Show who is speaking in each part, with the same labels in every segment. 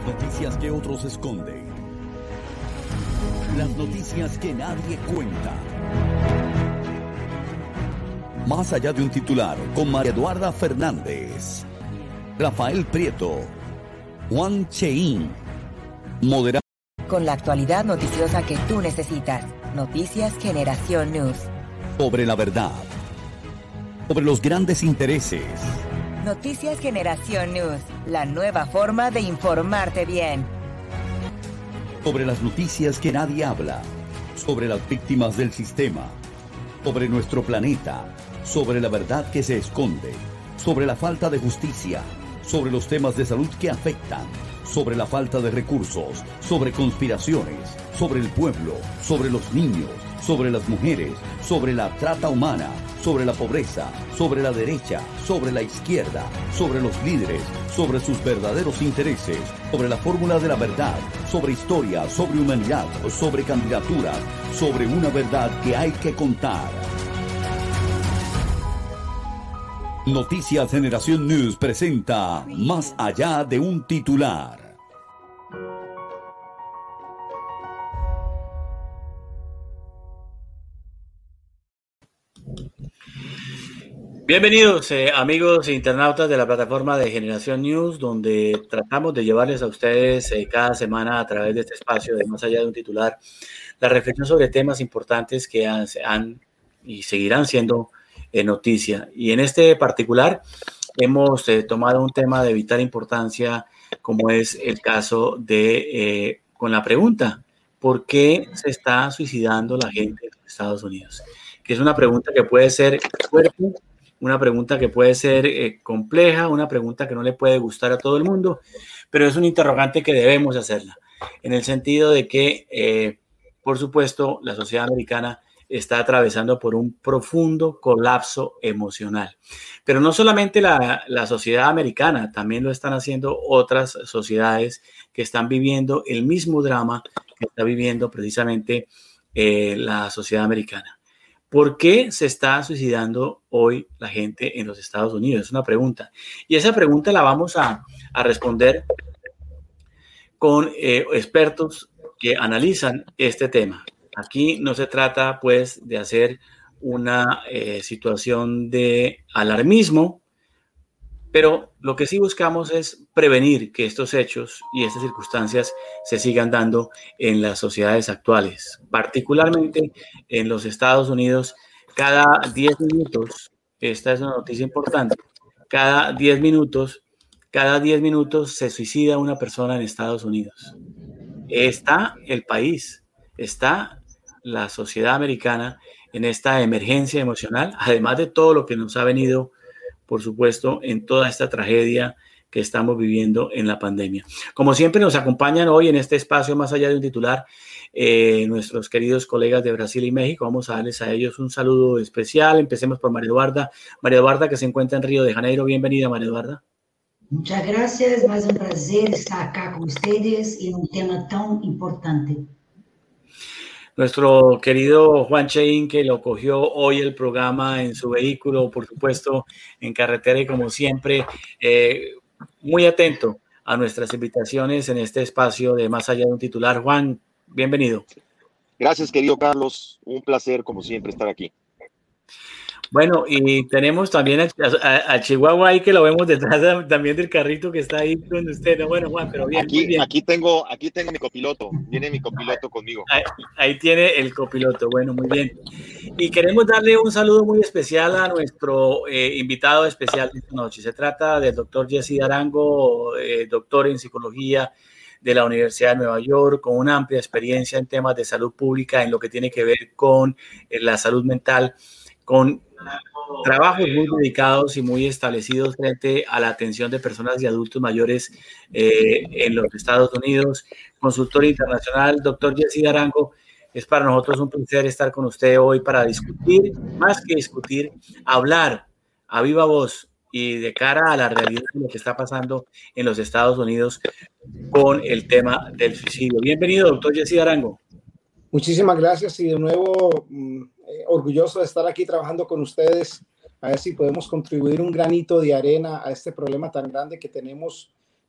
Speaker 1: Las noticias que otros esconden. Las noticias que nadie cuenta. Más allá de un titular, con María Eduarda Fernández, Rafael Prieto, Juan Cheín, moderado.
Speaker 2: Con la actualidad noticiosa que tú necesitas. Noticias Generación News.
Speaker 1: Sobre la verdad. Sobre los grandes intereses.
Speaker 2: Noticias Generación News. La nueva forma de informarte bien.
Speaker 1: Sobre las noticias que nadie habla. Sobre las víctimas del sistema. Sobre nuestro planeta. Sobre la verdad que se esconde. Sobre la falta de justicia. Sobre los temas de salud que afectan. Sobre la falta de recursos, sobre conspiraciones, sobre el pueblo, sobre los niños, sobre las mujeres, sobre la trata humana, sobre la pobreza, sobre la derecha, sobre la izquierda, sobre los líderes, sobre sus verdaderos intereses, sobre la fórmula de la verdad, sobre historia, sobre humanidad, sobre candidaturas, sobre una verdad que hay que contar. Noticias Generación News presenta Más allá de un titular.
Speaker 3: Bienvenidos amigos e internautas de la plataforma de Generación News, donde tratamos de llevarles a ustedes cada semana a través de este espacio de Más allá de un titular, la reflexión sobre temas importantes que han y seguirán siendo noticia. Y en este particular hemos tomado un tema de vital importancia, como es el caso de con la pregunta: ¿por qué se está suicidando la gente en los Estados Unidos? Que es una pregunta que puede ser fuerte, una pregunta que puede ser compleja, una pregunta que no le puede gustar a todo el mundo, pero es un interrogante que debemos hacerla, en el sentido de que, por supuesto, la sociedad americana está atravesando por un profundo colapso emocional. Pero no solamente la sociedad americana, también lo están haciendo otras sociedades que están viviendo el mismo drama que está viviendo precisamente la sociedad americana. ¿Por qué se está suicidando hoy la gente en los Estados Unidos? Es una pregunta. Y esa pregunta la vamos a responder con expertos que analizan este tema. Aquí no se trata, pues, de hacer una situación de alarmismo, pero lo que sí buscamos es prevenir que estos hechos y estas circunstancias se sigan dando en las sociedades actuales, particularmente en los Estados Unidos. Cada 10 minutos, esta es una noticia importante, cada 10 minutos se suicida una persona en Estados Unidos. Está el país, está la sociedad americana en esta emergencia emocional, además de todo lo que nos ha venido, por supuesto, en toda esta tragedia que estamos viviendo en la pandemia. Como siempre, nos acompañan hoy en este espacio Más allá de un titular nuestros queridos colegas de Brasil y México. Vamos a darles a ellos un saludo especial. Empecemos por María Eduarda. María Eduarda, que se encuentra en Río de Janeiro. Bienvenida, María Eduarda.
Speaker 4: Muchas gracias, más un placer estar acá con ustedes en un tema tan importante.
Speaker 3: Nuestro querido Juan Cheín, que lo cogió hoy el programa en su vehículo, por supuesto, en carretera, y como siempre, muy atento a nuestras invitaciones en este espacio de Más allá de un titular. Juan, bienvenido.
Speaker 5: Gracias, querido Carlos. Un placer, como siempre, estar aquí.
Speaker 3: Bueno, y tenemos también a Chihuahua ahí, que lo vemos detrás también del carrito que está ahí con usted. No, bueno, Juan, pero bien, muy bien.
Speaker 5: Aquí tengo mi copiloto. Viene mi copiloto conmigo.
Speaker 3: Ahí tiene el copiloto. Bueno, muy bien. Y queremos darle un saludo muy especial a nuestro invitado especial de esta noche. Se trata del doctor Jesse Arango, doctor en psicología de la Universidad de Nueva York, con una amplia experiencia en temas de salud pública, en lo que tiene que ver con la salud mental, con trabajos muy dedicados y muy establecidos frente a la atención de personas y adultos mayores en los Estados Unidos. Consultor internacional, doctor Jesse Arango, es para nosotros un placer estar con usted hoy para discutir, más que discutir, hablar a viva voz y de cara a la realidad de lo que está pasando en los Estados Unidos con el tema del suicidio. Bienvenido, doctor Jesse Arango.
Speaker 6: Muchísimas gracias y de nuevo orgulloso de estar aquí trabajando con ustedes, a ver si podemos contribuir un granito de arena a este problema tan grande que tenemos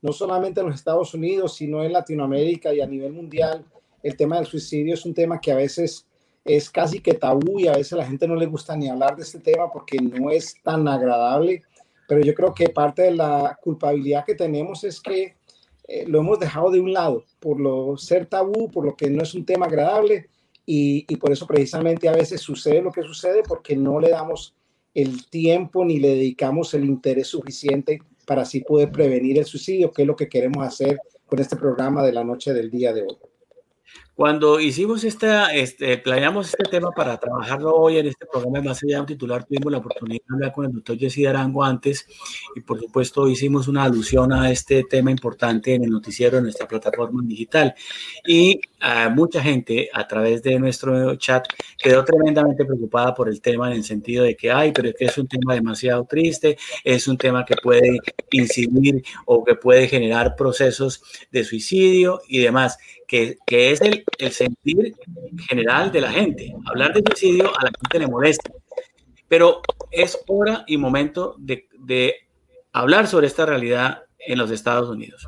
Speaker 6: no solamente en los Estados Unidos, sino en Latinoamérica y a nivel mundial. El tema del suicidio es un tema que a veces es casi que tabú y a veces a la gente no le gusta ni hablar de este tema porque no es tan agradable. Pero yo creo que parte de la culpabilidad que tenemos es que lo hemos dejado de un lado por lo ser tabú, por lo que no es un tema agradable y por eso precisamente a veces sucede lo que sucede porque no le damos el tiempo ni le dedicamos el interés suficiente para así poder prevenir el suicidio, que es lo que queremos hacer con este programa de la noche del día de hoy.
Speaker 3: Cuando hicimos planeamos este tema para trabajarlo hoy en este programa de Más Allá de un Titular, tuvimos la oportunidad de hablar con el doctor Jesse Arango antes y por supuesto hicimos una alusión a este tema importante en el noticiero de nuestra plataforma digital y mucha gente a través de nuestro chat quedó tremendamente preocupada por el tema en el sentido de que pero es que es un tema demasiado triste, es un tema que puede incidir o que puede generar procesos de suicidio y demás, que es el sentir general de la gente. Hablar de suicidio a la gente le molesta, pero es hora y momento de hablar sobre esta realidad en los Estados Unidos.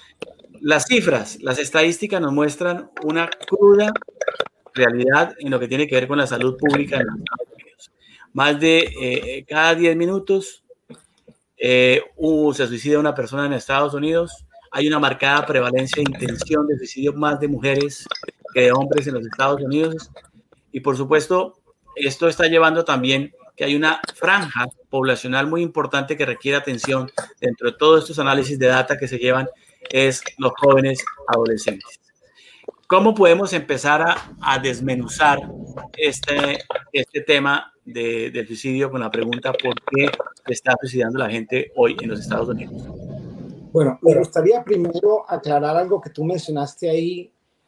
Speaker 3: Las cifras, las estadísticas nos muestran una cruda realidad en lo que tiene que ver con la salud pública en los Estados Unidos. Más de cada 10 minutos se suicida una persona en Estados Unidos. Hay una marcada prevalencia de intención de suicidio más de mujeres que de hombres en los Estados Unidos. Y por supuesto, esto está llevando también que hay una franja poblacional muy importante que requiere atención dentro de todos estos análisis de data que se llevan, es los jóvenes adolescentes. ¿Cómo podemos empezar a desmenuzar este tema del suicidio con la pregunta ¿por qué se está suicidando la gente hoy en los Estados Unidos?
Speaker 6: Bueno, me gustaría primero aclarar algo que tú mencionaste ahí.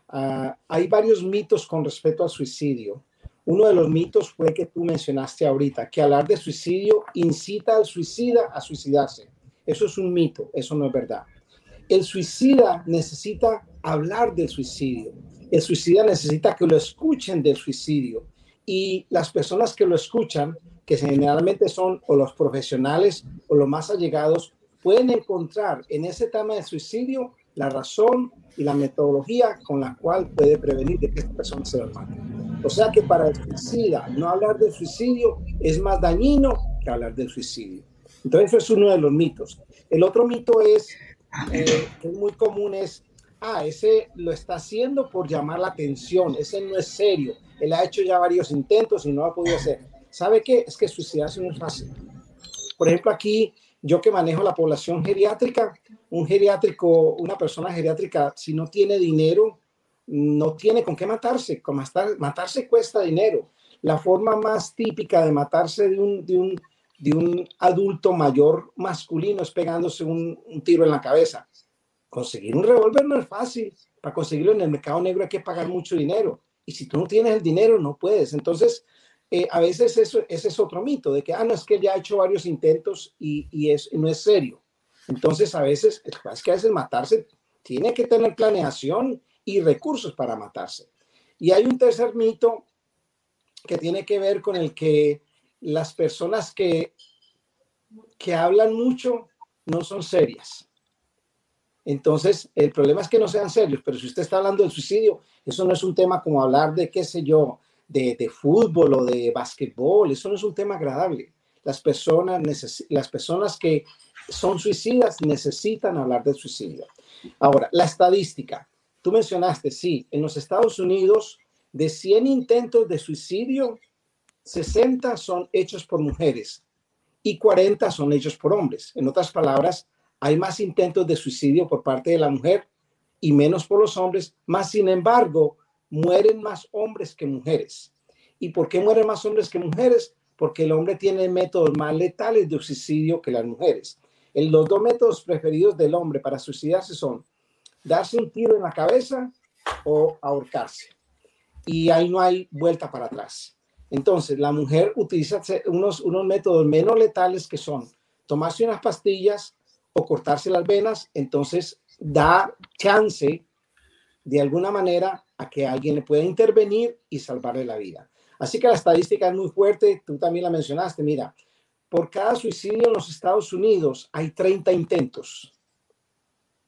Speaker 6: Hay varios mitos con respecto al suicidio. Uno de los mitos fue que tú mencionaste ahorita, que hablar de suicidio incita al suicida a suicidarse. Eso es un mito, eso no es verdad. El suicida necesita hablar del suicidio. El suicida necesita que lo escuchen del suicidio. Y las personas que lo escuchan, que generalmente son o los profesionales o los más allegados, pueden encontrar en ese tema del suicidio la razón y la metodología con la cual puede prevenir de que esta persona se lo mate. O sea que para el suicida no hablar del suicidio es más dañino que hablar del suicidio. Entonces eso es uno de los mitos. El otro mito es, que es muy común, es, ese lo está haciendo por llamar la atención, ese no es serio, él ha hecho ya varios intentos y no lo ha podido hacer. ¿Sabe qué? Es que suicidarse no es fácil. Por ejemplo, aquí, yo que manejo la población geriátrica, una persona geriátrica, si no tiene dinero, no tiene con qué matarse. Matarse cuesta dinero. La forma más típica de matarse de un adulto mayor masculino es pegándose un tiro en la cabeza. Conseguir un revólver no es fácil. Para conseguirlo en el mercado negro hay que pagar mucho dinero. Y si tú no tienes el dinero, no puedes. Entonces, a veces ese es otro mito, de que, no, es que ya ha hecho varios intentos y no es serio. Entonces, a veces matarse tiene que tener planeación y recursos para matarse. Y hay un tercer mito que tiene que ver con el que las personas que hablan mucho no son serias. Entonces, el problema es que no sean serios, pero si usted está hablando del suicidio, eso no es un tema como hablar de, qué sé yo, de fútbol o de básquetbol. Eso no es un tema agradable. Las personas que son suicidas necesitan hablar del suicidio. Ahora, la estadística. Tú mencionaste, sí, en los Estados Unidos, de 100 intentos de suicidio, 60 son hechos por mujeres y 40 son hechos por hombres. En otras palabras, hay más intentos de suicidio por parte de la mujer y menos por los hombres, más sin embargo, mueren más hombres que mujeres. ¿Y por qué mueren más hombres que mujeres? Porque el hombre tiene métodos más letales de suicidio que las mujeres. Los dos métodos preferidos del hombre para suicidarse son darse un tiro en la cabeza o ahorcarse. Y ahí no hay vuelta para atrás. Entonces, la mujer utiliza unos métodos menos letales que son tomarse unas pastillas o cortarse las venas. Entonces, da chance de alguna manera a que alguien le pueda intervenir y salvarle la vida. Así que la estadística es muy fuerte. Tú también la mencionaste. Mira, por cada suicidio en los Estados Unidos hay 30 intentos.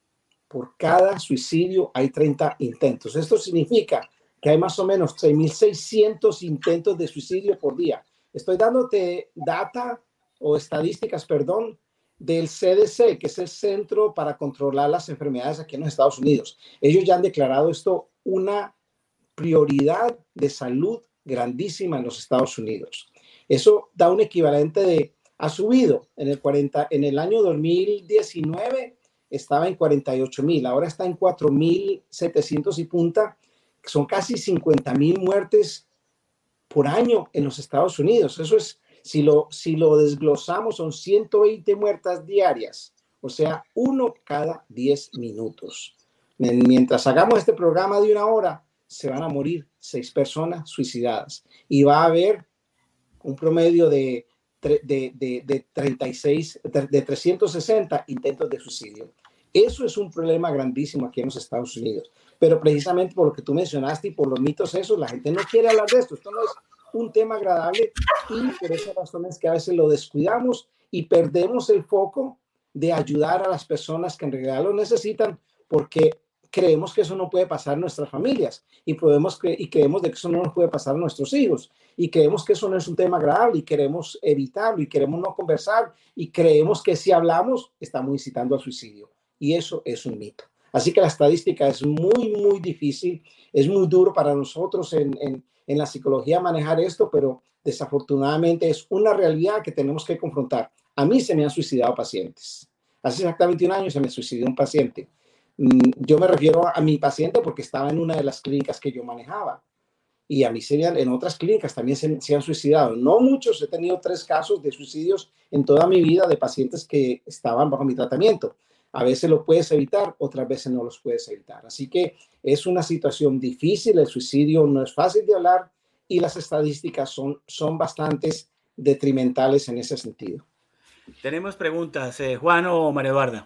Speaker 6: por cada suicidio hay 30 intentos. Esto significa que hay más o menos 3.600 intentos de suicidio por día. Estoy dándote data o estadísticas, perdón, del CDC, que es el Centro para Controlar las Enfermedades aquí en los Estados Unidos. Ellos ya han declarado esto una prioridad de salud grandísima en los Estados Unidos. Eso da un equivalente de, ha subido en el año 2019 estaba en 48,000, ahora está en 4,700 y punta, que son casi 50,000 muertes por año en los Estados Unidos. Eso es, si lo desglosamos, son 120 muertes diarias, o sea, 1 cada 10 minutos. Mientras hagamos este programa de 1 hora, se van a morir 6 personas suicidadas y va a haber un promedio de 360 intentos de suicidio. Eso es un problema grandísimo aquí en los Estados Unidos. Pero precisamente por lo que tú mencionaste y por los mitos esos, la gente no quiere hablar de esto. Esto no es un tema agradable y por esa razón es que a veces lo descuidamos y perdemos el foco de ayudar a las personas que en realidad lo necesitan, porque creemos que eso no puede pasar en nuestras familias y creemos de que eso no nos puede pasar a nuestros hijos y creemos que eso no es un tema agradable y queremos evitarlo y queremos no conversar y creemos que si hablamos estamos incitando al suicidio, y eso es un mito. Así que la estadística es muy, muy difícil, es muy duro para nosotros en la psicología manejar esto, pero desafortunadamente es una realidad que tenemos que confrontar. A mí se me han suicidado pacientes. Hace exactamente 1 año se me suicidó un paciente. Yo me refiero a mi paciente porque estaba en una de las clínicas que yo manejaba. Y a mí en otras clínicas también se han suicidado. No muchos, he tenido 3 casos de suicidios en toda mi vida de pacientes que estaban bajo mi tratamiento. A veces lo puedes evitar, otras veces no los puedes evitar. Así que es una situación difícil, el suicidio no es fácil de hablar y las estadísticas son bastante detrimentales en ese sentido.
Speaker 3: Tenemos preguntas, Juan o María Eduarda.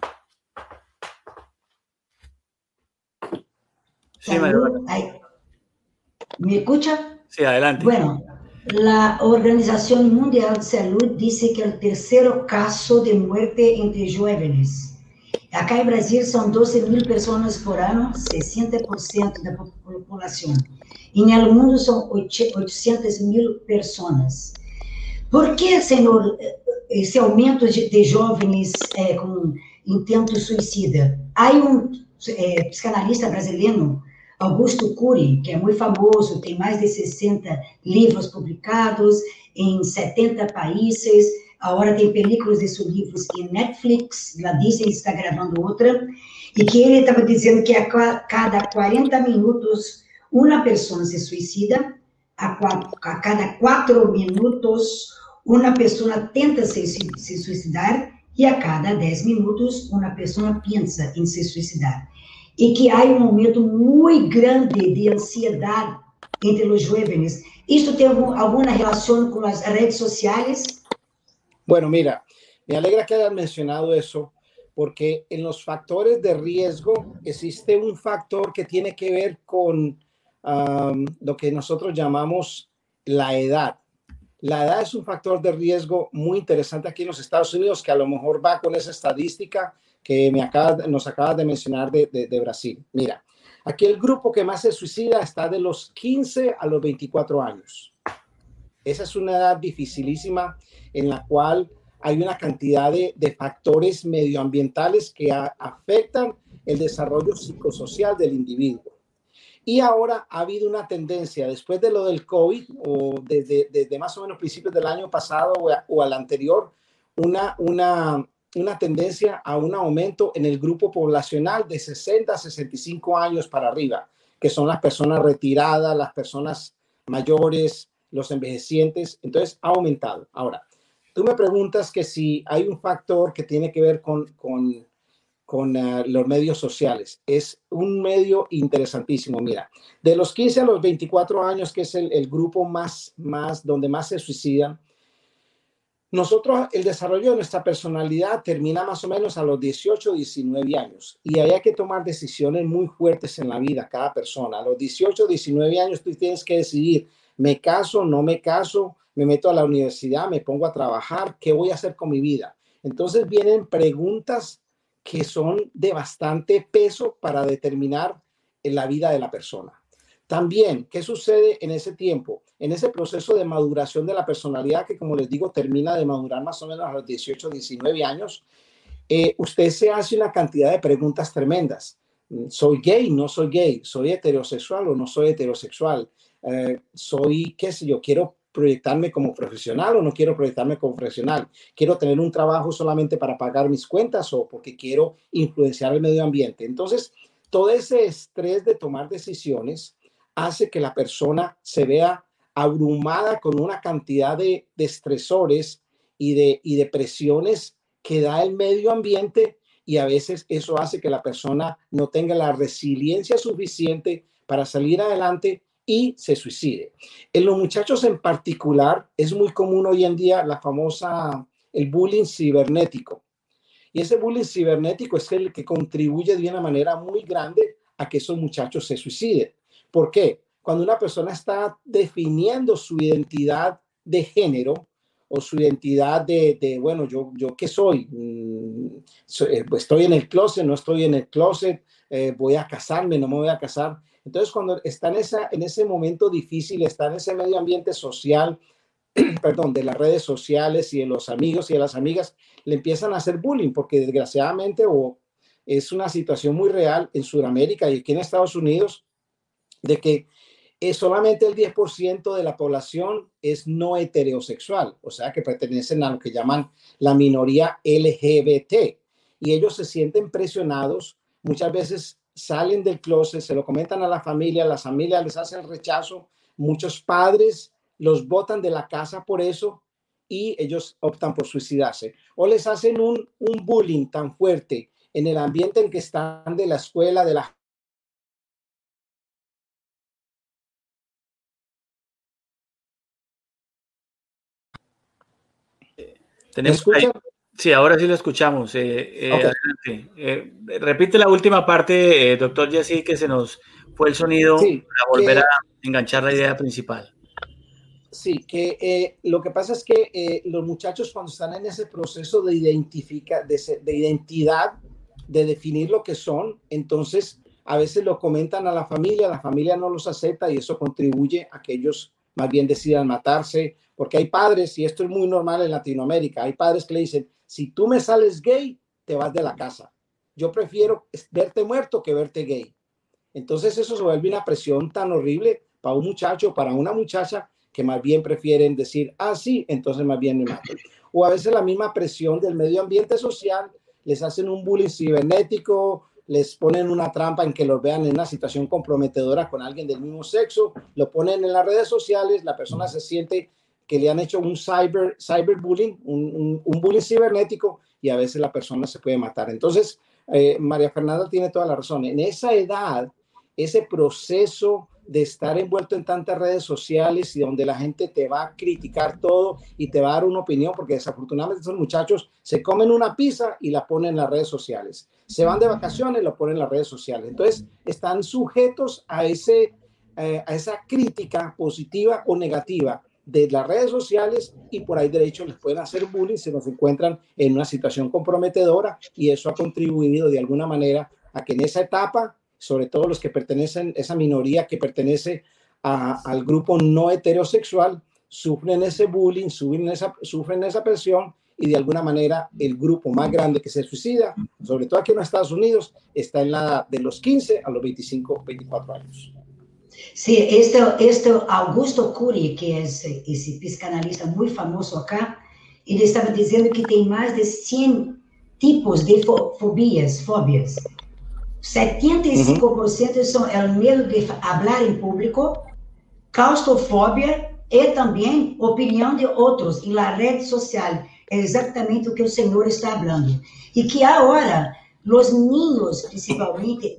Speaker 3: Sí, María Eduarda.
Speaker 4: ¿Me escucha?
Speaker 3: Sí, adelante.
Speaker 4: Bueno, la Organización Mundial de Salud dice que el tercero caso de muerte entre jóvenes. Acá en Brasil son 12,000 personas por año, 60% de la población. Y en el mundo son 800,000 personas. ¿Por qué, senhor, esse aumento de jovens com intento suicida? Há psicanalista brasileiro, Augusto Cury, que é muito famoso, tem mais de 60 livros publicados em 70 países, agora tem películas de seus livros em Netflix, a Disney está gravando outra, e que ele estava dizendo que a cada 40 minutos uma pessoa se suicida, a cada 4 minutos uma pessoa tenta se suicidar, e a cada 10 minutos uma pessoa pensa em se suicidar. Y que hay un aumento muy grande de ansiedad entre los jóvenes. ¿Esto tiene alguna relación con las redes sociales?
Speaker 6: Bueno, mira, me alegra que hayas mencionado eso, porque en los factores de riesgo existe un factor que tiene que ver con lo que nosotros llamamos la edad. La edad es un factor de riesgo muy interesante aquí en los Estados Unidos, que a lo mejor va con esa estadística que nos acabas de mencionar de Brasil. Mira, aquí el grupo que más se suicida está de los 15 a los 24 años. Esa es una edad dificilísima en la cual hay una cantidad de factores medioambientales que afectan el desarrollo psicosocial del individuo. Y ahora ha habido una tendencia, después de lo del COVID, o desde más o menos principios del año pasado o al anterior, una tendencia a un aumento en el grupo poblacional de 60 a 65 años para arriba, que son las personas retiradas, las personas mayores, los envejecientes. Entonces ha aumentado. Ahora, tú me preguntas que si hay un factor que tiene que ver con los medios sociales. Es un medio interesantísimo. Mira, de los 15 a los 24 años, que es el grupo donde más se suicidan, nosotros, el desarrollo de nuestra personalidad termina más o menos a los 18, 19 años. Y ahí hay que tomar decisiones muy fuertes en la vida, cada persona. A los 18, 19 años tú tienes que decidir, ¿me caso, no me caso? ¿Me meto a la universidad? ¿Me pongo a trabajar? ¿Qué voy a hacer con mi vida? Entonces vienen preguntas que son de bastante peso para determinar la vida de la persona. También, ¿qué sucede en ese tiempo? En ese proceso de maduración de la personalidad, que como les digo, termina de madurar más o menos a los 18, 19 años, usted se hace una cantidad de preguntas tremendas. ¿Soy gay? ¿No soy gay? ¿Soy heterosexual o no soy heterosexual? ¿Soy, qué sé yo, quiero proyectarme como profesional o no quiero proyectarme como profesional? ¿Quiero tener un trabajo solamente para pagar mis cuentas o porque quiero influenciar el medio ambiente? Entonces, todo ese estrés de tomar decisiones hace que la persona se vea abrumada con una cantidad de estresores y de presiones que da el medio ambiente, y a veces eso hace que la persona no tenga la resiliencia suficiente para salir adelante y se suicide. En los muchachos en particular es muy común hoy en día el bullying cibernético. Y ese bullying cibernético es el que contribuye de una manera muy grande a que esos muchachos se suiciden. ¿Por qué? Cuando una persona está definiendo su identidad de género o su identidad bueno, yo ¿qué soy? ¿Estoy en el closet? ¿No estoy en el closet? ¿Voy a casarme? ¿No me voy a casar? Entonces, cuando está en ese momento difícil, está en ese medio ambiente social, perdón, de las redes sociales y de los amigos y de las amigas, le empiezan a hacer bullying, porque desgraciadamente es una situación muy real en Sudamérica y aquí en Estados Unidos, de que solamente el 10% de la población es no heterosexual, o sea, que pertenecen a lo que llaman la minoría LGBT, y ellos se sienten presionados, muchas veces salen del closet, se lo comentan a la familia les hace el rechazo, muchos padres los botan de la casa por eso y ellos optan por suicidarse, o les hacen un bullying tan fuerte en el ambiente en que están, de la escuela, de la...
Speaker 3: Sí, ahora sí lo escuchamos. Okay. Repite la última parte, doctor Jessy, que se nos fue el sonido,
Speaker 6: sí,
Speaker 3: para volver a enganchar la idea principal.
Speaker 6: Sí, que lo que pasa es que los muchachos, cuando están en ese proceso de identidad, de definir lo que son, entonces a veces lo comentan a la familia no los acepta y eso contribuye a que ellos más bien decidan matarse, porque hay padres, y esto es muy normal en Latinoamérica, hay padres que le dicen, si tú me sales gay, te vas de la casa. Yo prefiero verte muerto que verte gay. Entonces eso se vuelve una presión tan horrible para un muchacho, para una muchacha, que más bien prefieren decir, sí, entonces más bien me mato. O a veces la misma presión del medio ambiente social, les hacen un bullying cibernético, les ponen una trampa en que los vean en una situación comprometedora con alguien del mismo sexo, lo ponen en las redes sociales, la persona se siente que le han hecho un cyberbullying, un bullying cibernético, y a veces la persona se puede matar. Entonces, María Fernanda tiene toda la razón. En esa edad, ese proceso de estar envuelto en tantas redes sociales y donde la gente te va a criticar todo y te va a dar una opinión, porque desafortunadamente esos muchachos se comen una pizza y la ponen en las redes sociales, se van de vacaciones y lo ponen en las redes sociales, entonces están sujetos a esa crítica positiva o negativa de las redes sociales, y por ahí de hecho les pueden hacer bullying, se nos encuentran en una situación comprometedora, y eso ha contribuido de alguna manera a que en esa etapa, sobre todo los que pertenecen, esa minoría que pertenece al grupo no heterosexual, sufren ese bullying, sufren esa presión, y de alguna manera el grupo más grande que se suicida, sobre todo aquí en los Estados Unidos, está en la edad de los 15 a los 25, 24 años.
Speaker 4: Sí, este Augusto Cury, que es ese psicanalista muy famoso acá, ele estava dizendo que tem mais de 100 tipos de fobias. 75% são o medo de falar em público, claustrofobia e também opinião de outros em la rede social. É exatamente o que o senhor está falando. E que agora, os ninhos, principalmente,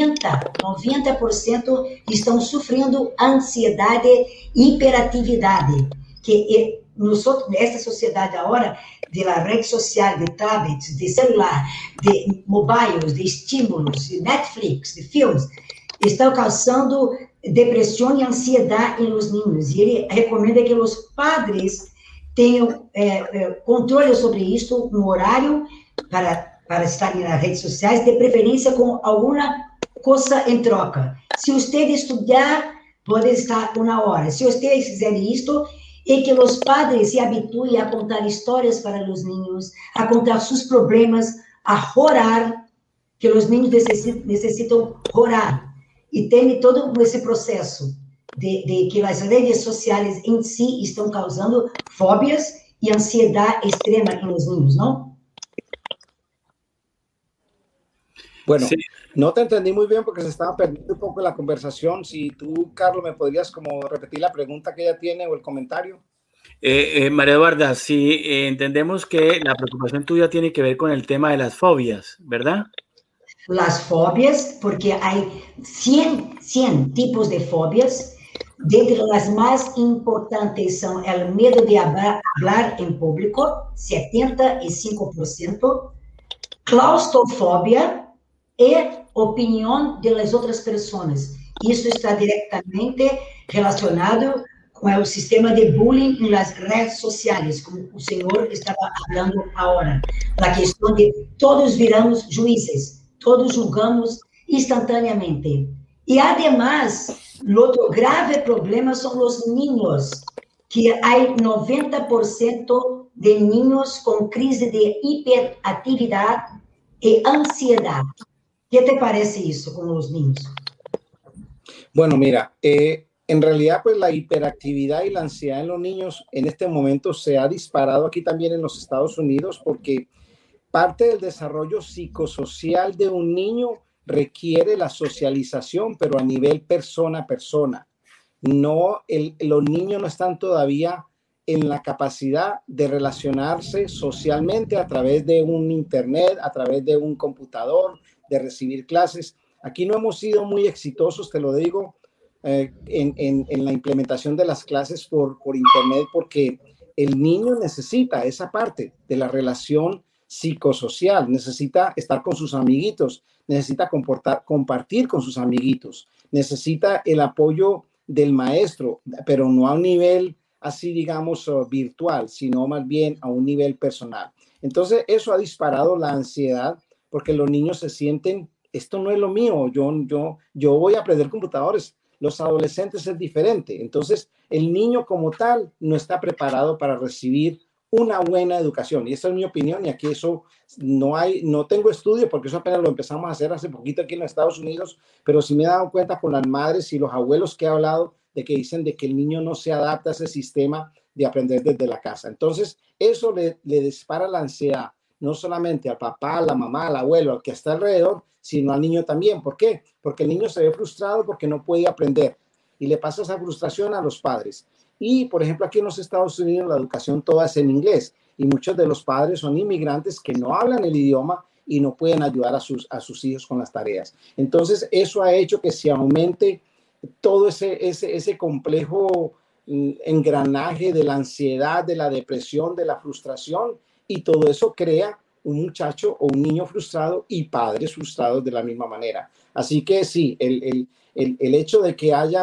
Speaker 4: 90% estão sofrendo ansiedade e hiperatividade, que nessa sociedade agora, de la rede social, de tablets, de celular, de mobiles, de estímulos, de Netflix, de filmes, estão causando depressão e ansiedade em los niños. E ele recomenda que os padres tenham controle sobre isso, um horário para para estar nas redes sociais, de preferência com alguma coisa em troca. Se você estudar, pode estar 1 hora. Se você fizer isto, e que os padres se habituem a contar histórias para os niños, a contar seus problemas, a orar, que os niños necessitam orar. E tem todo esse processo de que as redes sociais em si estão causando fóbias e ansiedade extrema em los niños, ¿no?
Speaker 6: Bueno, sí. No te entendí muy bien porque se estaba perdiendo un poco la conversación. Si tú, Carlos, me podrías como repetir la pregunta que ella tiene o el comentario.
Speaker 3: María Eduarda, sí, entendemos que la preocupación tuya tiene que ver con el tema de las fobias, ¿verdad?
Speaker 4: Las fobias, porque hay 100 tipos de fobias. Dentre las más importantes son el miedo de hablar en público, 75%, claustrofobia y opinión de las otras personas. Isso está directamente relacionado com o sistema de bullying em las redes sociais, como o senhor estava falando agora. A questão de todos viramos juízes, todos julgamos instantaneamente. E, además, o outro grave problema são os niños, que há 90% de niños com crise de hiperatividade e ansiedade. ¿Qué te parece isso con los niños?
Speaker 6: Bueno, mira, en realidad pues la hiperactividad y la ansiedad en los niños en este momento se ha disparado aquí también en los Estados Unidos porque parte del desarrollo psicosocial de un niño requiere la socialización, pero a nivel persona a persona. No, los niños no están todavía en la capacidad de relacionarse socialmente a través de un internet, a través de un computador, de recibir clases. Aquí no hemos sido muy exitosos, te lo digo, en la implementación de las clases por internet, porque el niño necesita esa parte de la relación psicosocial, necesita estar con sus amiguitos, necesita compartir con sus amiguitos, necesita el apoyo del maestro, pero no a un nivel así, digamos, virtual, sino más bien a un nivel personal. Entonces, eso ha disparado la ansiedad porque los niños se sienten, esto no es lo mío, yo voy a aprender computadores. Los adolescentes es diferente. Entonces, el niño como tal no está preparado para recibir una buena educación. Y esa es mi opinión, y aquí eso no tengo estudio porque eso apenas lo empezamos a hacer hace poquito aquí en los Estados Unidos, pero sí me he dado cuenta con las madres y los abuelos que he hablado de que dicen de que el niño no se adapta a ese sistema de aprender desde la casa. Entonces, eso le dispara la ansiedad, no solamente al papá, a la mamá, al abuelo, al que está alrededor, sino al niño también. ¿Por qué? Porque el niño se ve frustrado porque no puede aprender y le pasa esa frustración a los padres. Y, por ejemplo, aquí en los Estados Unidos la educación toda es en inglés y muchos de los padres son inmigrantes que no hablan el idioma y no pueden ayudar a sus hijos con las tareas. Entonces, eso ha hecho que se aumente todo ese complejo engranaje de la ansiedad, de la depresión, de la frustración, y todo eso crea un muchacho o un niño frustrado y padres frustrados de la misma manera. Así que sí, el hecho de que haya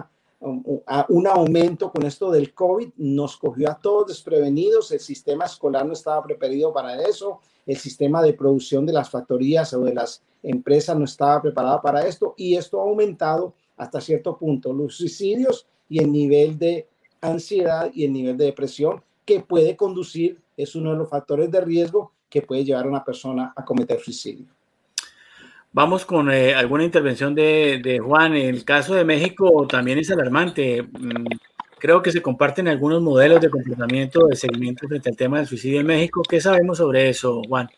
Speaker 6: un aumento con esto del COVID nos cogió a todos desprevenidos. El sistema escolar no estaba preparado para eso, el sistema de producción de las factorías o de las empresas no estaba preparado para esto, y esto ha aumentado hasta cierto punto los suicidios y el nivel de ansiedad y el nivel de depresión que puede conducir, es uno de los factores de riesgo que puede llevar a una persona a cometer suicidio.
Speaker 3: Vamos con alguna intervención de Juan. En el caso de México también es alarmante. Creo que se comparten algunos modelos de comportamiento de seguimiento frente al tema del suicidio en México. ¿Qué sabemos sobre eso, Juan?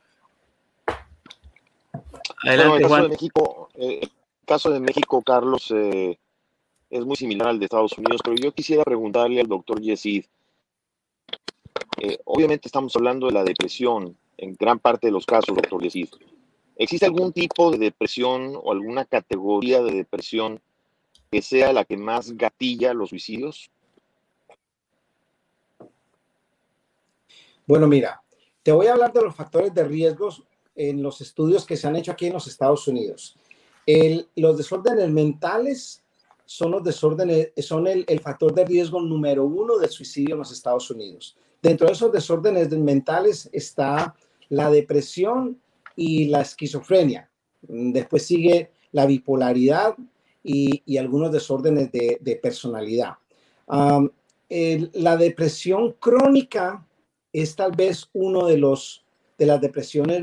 Speaker 5: Adelante, Juan. El caso de México, Carlos, es muy similar al de Estados Unidos, pero yo quisiera preguntarle al doctor Yesid. Obviamente estamos hablando de la depresión en gran parte de los casos, doctor Yesid. ¿Existe algún tipo de depresión o alguna categoría de depresión que sea la que más gatilla los suicidios?
Speaker 6: Bueno, mira, te voy a hablar de los factores de riesgos en los estudios que se han hecho aquí en los Estados Unidos. Los desórdenes mentales son el factor de riesgo número 1 del suicidio en los Estados Unidos. Dentro de esos desórdenes mentales está la depresión y la esquizofrenia. Después sigue la bipolaridad y algunos desórdenes de personalidad. La depresión crónica es tal vez uno de las depresiones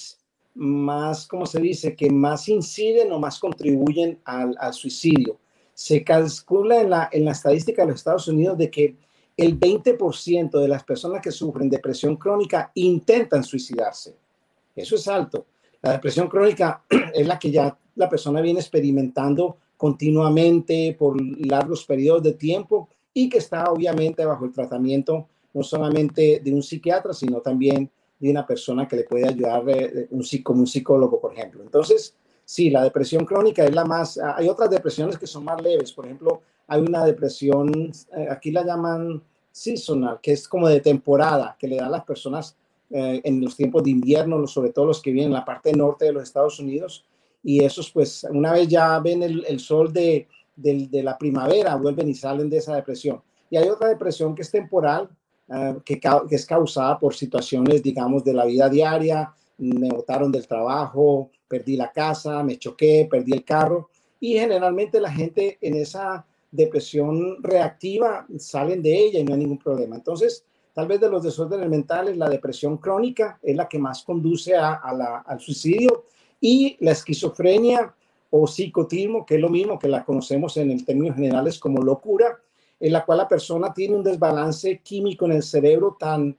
Speaker 6: más, ¿cómo se dice?, que más inciden o más contribuyen al suicidio. Se calcula en la estadística de los Estados Unidos de que el 20% de las personas que sufren depresión crónica intentan suicidarse. Eso es alto. La depresión crónica es la que ya la persona viene experimentando continuamente por largos periodos de tiempo y que está obviamente bajo el tratamiento no solamente de un psiquiatra, sino también de una persona que le puede ayudar, como un psicólogo, por ejemplo. Entonces, sí, la depresión crónica es la más... Hay otras depresiones que son más leves. Por ejemplo, hay una depresión, aquí la llaman seasonal, que es como de temporada, que le da a las personas en los tiempos de invierno, sobre todo los que viven en la parte norte de los Estados Unidos. Y esos, pues, una vez ya ven el sol de la primavera, vuelven y salen de esa depresión. Y hay otra depresión que es temporal, que es causada por situaciones, digamos, de la vida diaria. Me botaron del trabajo, perdí la casa, me choqué, perdí el carro. Y generalmente la gente en esa depresión reactiva salen de ella y no hay ningún problema. Entonces, tal vez de los desórdenes mentales, la depresión crónica es la que más conduce al suicidio, y la esquizofrenia o psicotismo, que es lo mismo, que la conocemos en términos generales como locura, en la cual la persona tiene un desbalance químico en el cerebro tan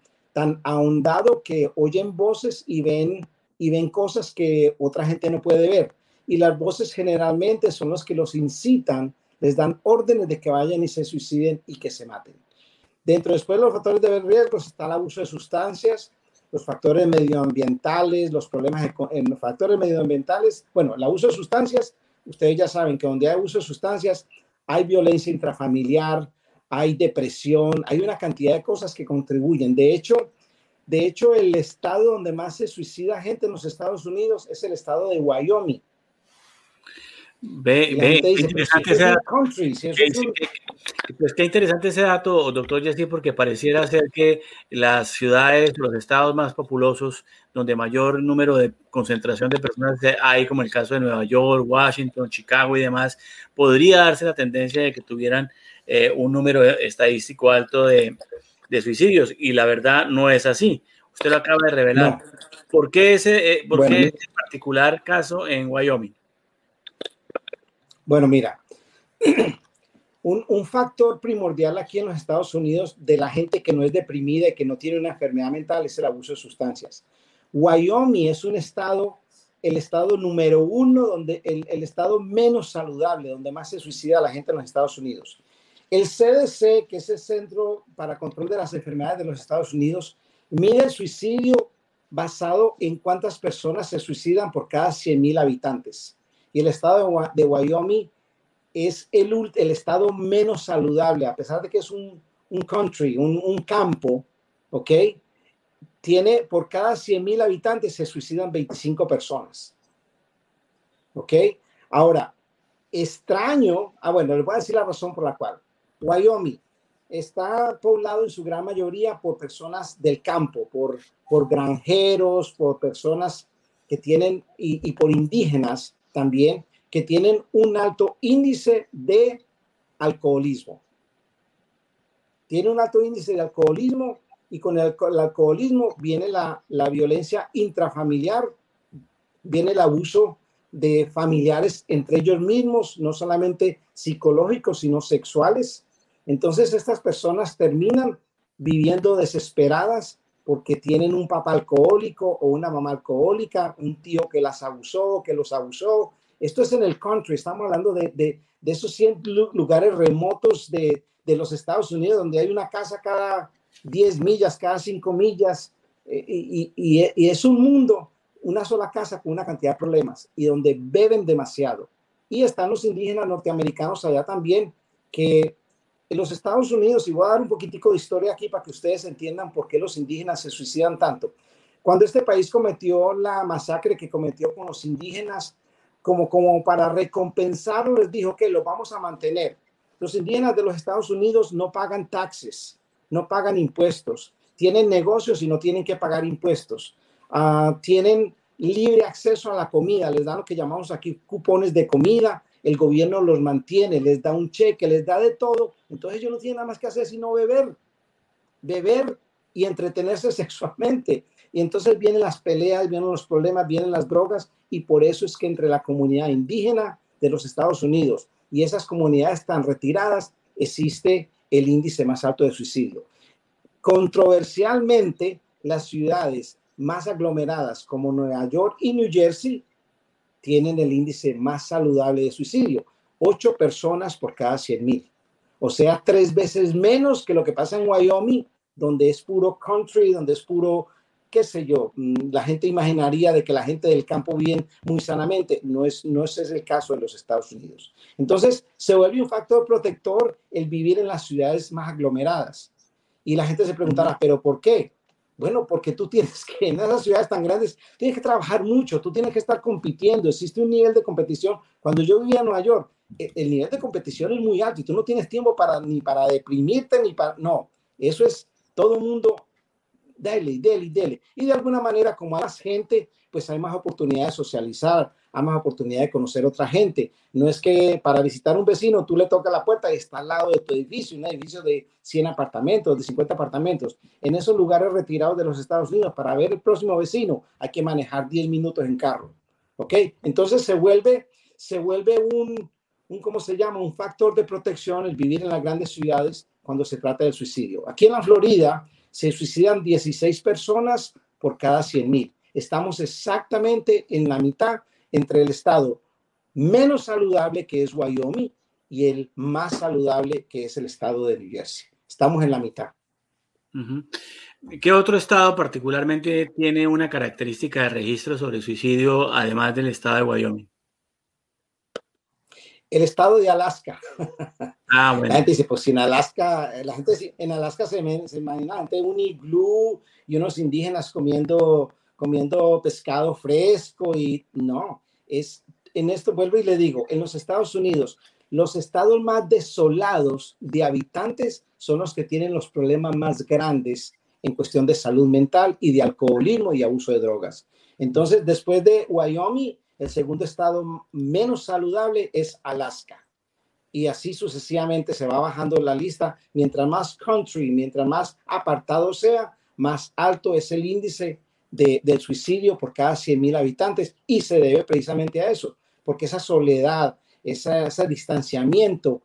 Speaker 6: ahondado que oyen voces y ven cosas que otra gente no puede ver. Y las voces generalmente son los que los incitan, les dan órdenes de que vayan y se suiciden y que se maten. Después de los factores de riesgo está el abuso de sustancias, los factores medioambientales, los problemas en los factores medioambientales. Bueno, el abuso de sustancias, ustedes ya saben que donde hay abuso de sustancias hay violencia intrafamiliar, hay depresión, hay una cantidad de cosas que contribuyen. De hecho, el estado donde más se suicida gente en los Estados Unidos es el estado de Wyoming.
Speaker 3: Qué interesante ese dato, doctor Jesse, porque pareciera ser que las ciudades, los estados más populosos, donde mayor número de concentración de personas hay, como el caso de Nueva York, Washington, Chicago y demás, podría darse la tendencia de que tuvieran un número estadístico alto de suicidios, y la verdad no es así. Usted lo acaba de revelar. No. ¿Por qué ese particular caso en Wyoming?
Speaker 6: Bueno, mira, un factor primordial aquí en los Estados Unidos de la gente que no es deprimida y que no tiene una enfermedad mental es el abuso de sustancias. Wyoming es el estado número 1, donde el estado menos saludable, donde más se suicida la gente en los Estados Unidos. El CDC, que es el Centro para Control de las Enfermedades de los Estados Unidos, mide el suicidio basado en cuántas personas se suicidan por cada 100,000 habitantes. Y el estado de Wyoming es el estado menos saludable, a pesar de que es un country, un campo, ¿ok? Tiene, por cada 100,000 habitantes se suicidan 25 personas, ¿ok? Ahora, extraño, bueno, les voy a decir la razón por la cual. Wyoming está poblado en su gran mayoría por personas del campo, por granjeros, por personas que tienen, y por indígenas también, que tienen un alto índice de alcoholismo. Tiene un alto índice de alcoholismo, y con el alcoholismo viene la violencia intrafamiliar, viene el abuso de familiares entre ellos mismos, no solamente psicológicos, sino sexuales. Entonces estas personas terminan viviendo desesperadas porque tienen un papá alcohólico o una mamá alcohólica, un tío que las abusó, que los abusó. Esto es en el country, estamos hablando de esos 100 lugares remotos de los Estados Unidos, donde hay una casa cada 10 millas, cada 5 millas, y es un mundo, una sola casa con una cantidad de problemas, y donde beben demasiado. Y están los indígenas norteamericanos allá también, que en los Estados Unidos, y voy a dar un poquitico de historia aquí para que ustedes entiendan por qué los indígenas se suicidan tanto. Cuando este país cometió la masacre que cometió con los indígenas, como para recompensarlo, les dijo que lo vamos a mantener. Los indígenas de los Estados Unidos no pagan taxes, no pagan impuestos, tienen negocios y no tienen que pagar impuestos. tienen libre acceso a la comida, les dan lo que llamamos aquí cupones de comida, el gobierno los mantiene, les da un cheque, les da de todo, entonces ellos no tienen nada más que hacer sino beber y entretenerse sexualmente. Y entonces vienen las peleas, vienen los problemas, vienen las drogas, y por eso es que entre la comunidad indígena de los Estados Unidos y esas comunidades tan retiradas existe el índice más alto de suicidio. Controversialmente, las ciudades más aglomeradas como Nueva York y New Jersey tienen el índice más saludable de suicidio, 8 personas por cada 100,000. O sea, 3 veces menos que lo que pasa en Wyoming, donde es puro country, donde es puro, qué sé yo, la gente imaginaría de que la gente del campo vive muy sanamente. No es el caso en los Estados Unidos. Entonces, se vuelve un factor protector el vivir en las ciudades más aglomeradas. Y la gente se preguntará, ¿pero por qué? Bueno, porque tú tienes que, en esas ciudades tan grandes, tienes que trabajar mucho, tú tienes que estar compitiendo, existe un nivel de competición. Cuando yo vivía en Nueva York, el nivel de competición es muy alto y tú no tienes tiempo ni para deprimirte, no, eso es todo el mundo, dele. Y de alguna manera, como hay más gente, pues hay más oportunidad de socializar, hay más oportunidad de conocer otra gente. No es que para visitar un vecino tú le tocas la puerta y está al lado de tu edificio, un edificio de 100 apartamentos, de 50 apartamentos. En esos lugares retirados de los Estados Unidos, para ver el próximo vecino, hay que manejar 10 minutos en carro. ¿Ok? Entonces se vuelve ¿cómo se llama? Un factor de protección el vivir en las grandes ciudades cuando se trata del suicidio. Aquí en la Florida se suicidan 16 personas por cada 100,000. Estamos exactamente en la mitad entre el estado menos saludable, que es Wyoming, y el más saludable, que es el estado de New Jersey. Estamos en la mitad.
Speaker 3: Uh-huh. ¿Qué otro estado particularmente tiene una característica de registro sobre suicidio, además del estado de Wyoming?
Speaker 6: El estado de Alaska.
Speaker 3: Bueno.
Speaker 6: La gente dice, pues en Alaska, en Alaska se imagina gente un iglú y unos indígenas comiendo pescado fresco, y no, en esto vuelvo y le digo, en los Estados Unidos, los estados más desolados de habitantes son los que tienen los problemas más grandes en cuestión de salud mental y de alcoholismo y abuso de drogas. Entonces, después de Wyoming, el segundo estado menos saludable es Alaska. Y así sucesivamente se va bajando la lista. Mientras más country, mientras más apartado sea, más alto es el índice del suicidio por cada 100,000 habitantes. Y se debe precisamente a eso, porque esa soledad, ese distanciamiento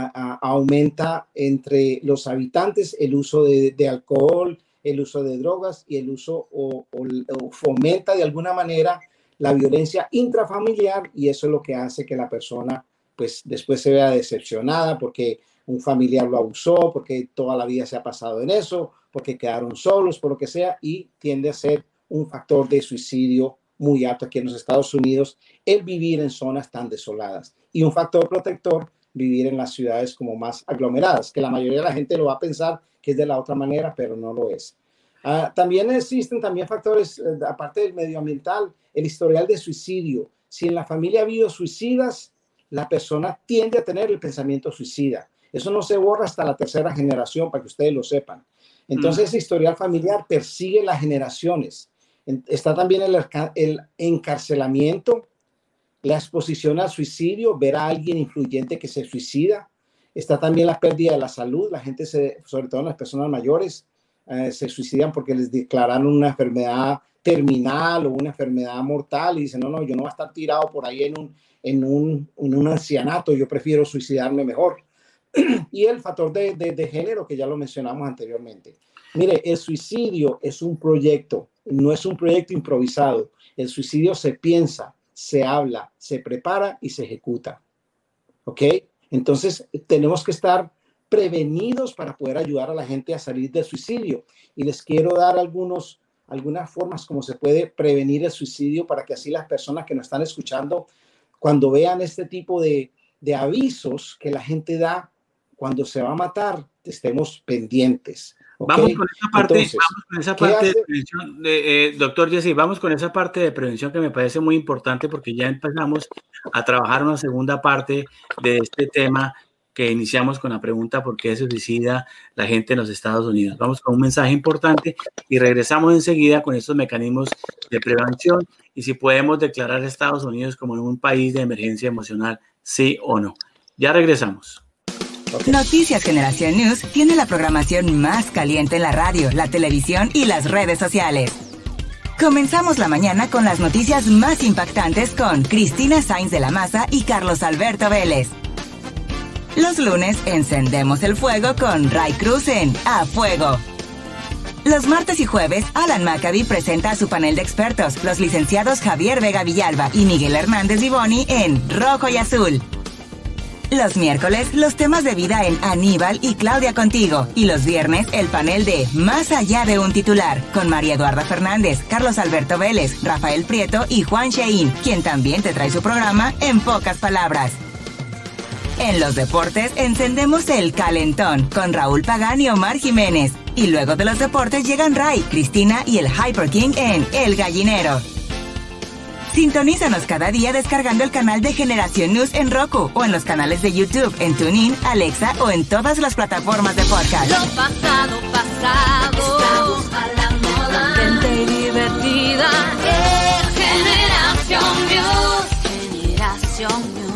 Speaker 6: aumenta entre los habitantes el uso de alcohol, el uso de drogas, y el uso o fomenta de alguna manera la violencia intrafamiliar, y eso es lo que hace que la persona pues después se vea decepcionada porque un familiar lo abusó, porque toda la vida se ha pasado en eso, porque quedaron solos, por lo que sea, y tiende a ser un factor de suicidio muy alto aquí en los Estados Unidos, el vivir en zonas tan desoladas. Y un factor protector, vivir en las ciudades como más aglomeradas, que la mayoría de la gente lo va a pensar que es de la otra manera, pero no lo es. También existen factores, aparte del medioambiental, el historial de suicidio. Si en la familia ha habido suicidas, la persona tiende a tener el pensamiento suicida. Eso no se borra hasta la tercera generación, para que ustedes lo sepan. Entonces, ese historial familiar persigue las generaciones. Está también el encarcelamiento, la exposición al suicidio, ver a alguien influyente que se suicida. Está también la pérdida de la salud. La gente, sobre todo las personas mayores, se suicidan porque les declararon una enfermedad terminal o una enfermedad mortal y dicen, no, yo no voy a estar tirado por ahí en un ancianato, yo prefiero suicidarme mejor. Y el factor de género, que ya lo mencionamos anteriormente. Mire, el suicidio es un proyecto, no es un proyecto improvisado. El suicidio se piensa, se habla, se prepara y se ejecuta. ¿Ok? Entonces, tenemos que estar prevenidos para poder ayudar a la gente a salir del suicidio. Y les quiero dar algunas formas como se puede prevenir el suicidio, para que así las personas que nos están escuchando, cuando vean este tipo de avisos que la gente da cuando se va a matar, estemos pendientes. ¿Okay?
Speaker 3: Vamos con esa parte de prevención, doctor Jesse, vamos con esa parte de prevención que me parece muy importante, porque ya empezamos a trabajar una segunda parte de este tema, que iniciamos con la pregunta ¿por qué se suicida la gente en los Estados Unidos? Vamos con un mensaje importante y regresamos enseguida con estos mecanismos de prevención y si podemos declarar a Estados Unidos como un país de emergencia emocional, sí o no. Ya regresamos.
Speaker 2: Noticias Generación News tiene la programación más caliente en la radio, la televisión y las redes sociales. Comenzamos la mañana con las noticias más impactantes con Cristina Sainz de la Maza y Carlos Alberto Vélez. Los lunes encendemos el fuego con Ray Cruz en A Fuego. Los martes y jueves, Alan Maccabi presenta a su panel de expertos, los licenciados Javier Vega Villalba y Miguel Hernández Vivoni en Rojo y Azul. Los miércoles, los temas de vida en Aníbal y Claudia Contigo. Y los viernes, el panel de Más allá de un titular, con María Eduarda Fernández, Carlos Alberto Vélez, Rafael Prieto y Juan Shein, quien también te trae su programa En Pocas Palabras. En los deportes, encendemos el calentón con Raúl Pagán y Omar Jiménez. Y luego de los deportes llegan Ray, Cristina y el Hyper King en El Gallinero. Sintonízanos cada día descargando el canal de Generación News en Roku o en los canales de YouTube, en TuneIn, Alexa o en todas las plataformas de podcast.
Speaker 7: Lo pasado, estamos a la moda. Gente divertida es Generación News. Generación News.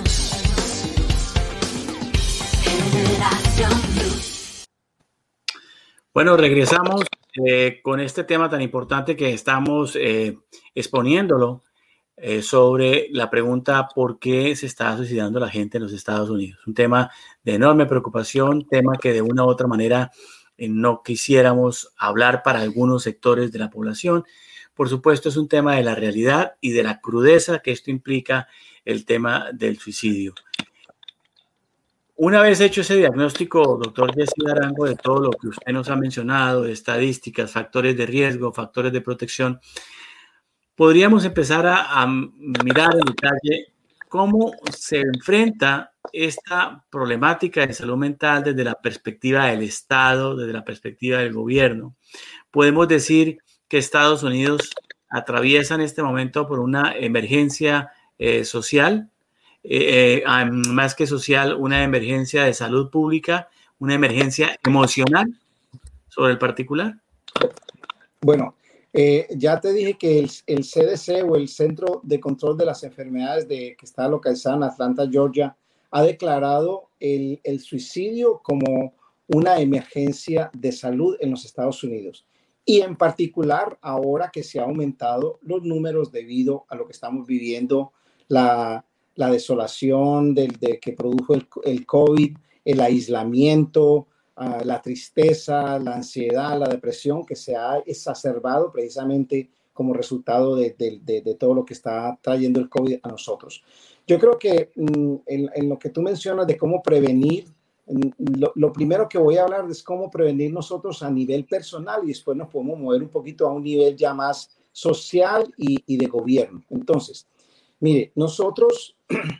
Speaker 3: Bueno, regresamos con este tema tan importante que estamos exponiéndolo sobre la pregunta ¿por qué se está suicidando la gente en los Estados Unidos? Un tema de enorme preocupación, tema que de una u otra manera no quisiéramos hablar para algunos sectores de la población. Por supuesto, es un tema de la realidad y de la crudeza que esto implica el tema del suicidio. Una vez hecho ese diagnóstico, doctor Jesse Arango, de todo lo que usted nos ha mencionado, de estadísticas, factores de riesgo, factores de protección, podríamos empezar a mirar en detalle cómo se enfrenta esta problemática de salud mental desde la perspectiva del Estado, desde la perspectiva del gobierno. Podemos decir que Estados Unidos atraviesa en este momento por una emergencia social, más que social, una emergencia de salud pública, una emergencia emocional sobre el particular.
Speaker 6: Bueno, ya te dije que el CDC o el Centro de Control de las Enfermedades que está localizado en Atlanta, Georgia, ha declarado el suicidio como una emergencia de salud en los Estados Unidos. Y en particular, ahora que se han aumentado los números debido a lo que estamos viviendo, la desolación que produjo el COVID, el aislamiento, la tristeza, la ansiedad, la depresión que se ha exacerbado precisamente como resultado de todo lo que está trayendo el COVID a nosotros. Yo creo que en lo que tú mencionas de cómo prevenir, lo primero que voy a hablar es cómo prevenir nosotros a nivel personal y después nos podemos mover un poquito a un nivel ya más social y de gobierno. Entonces, mire, nosotros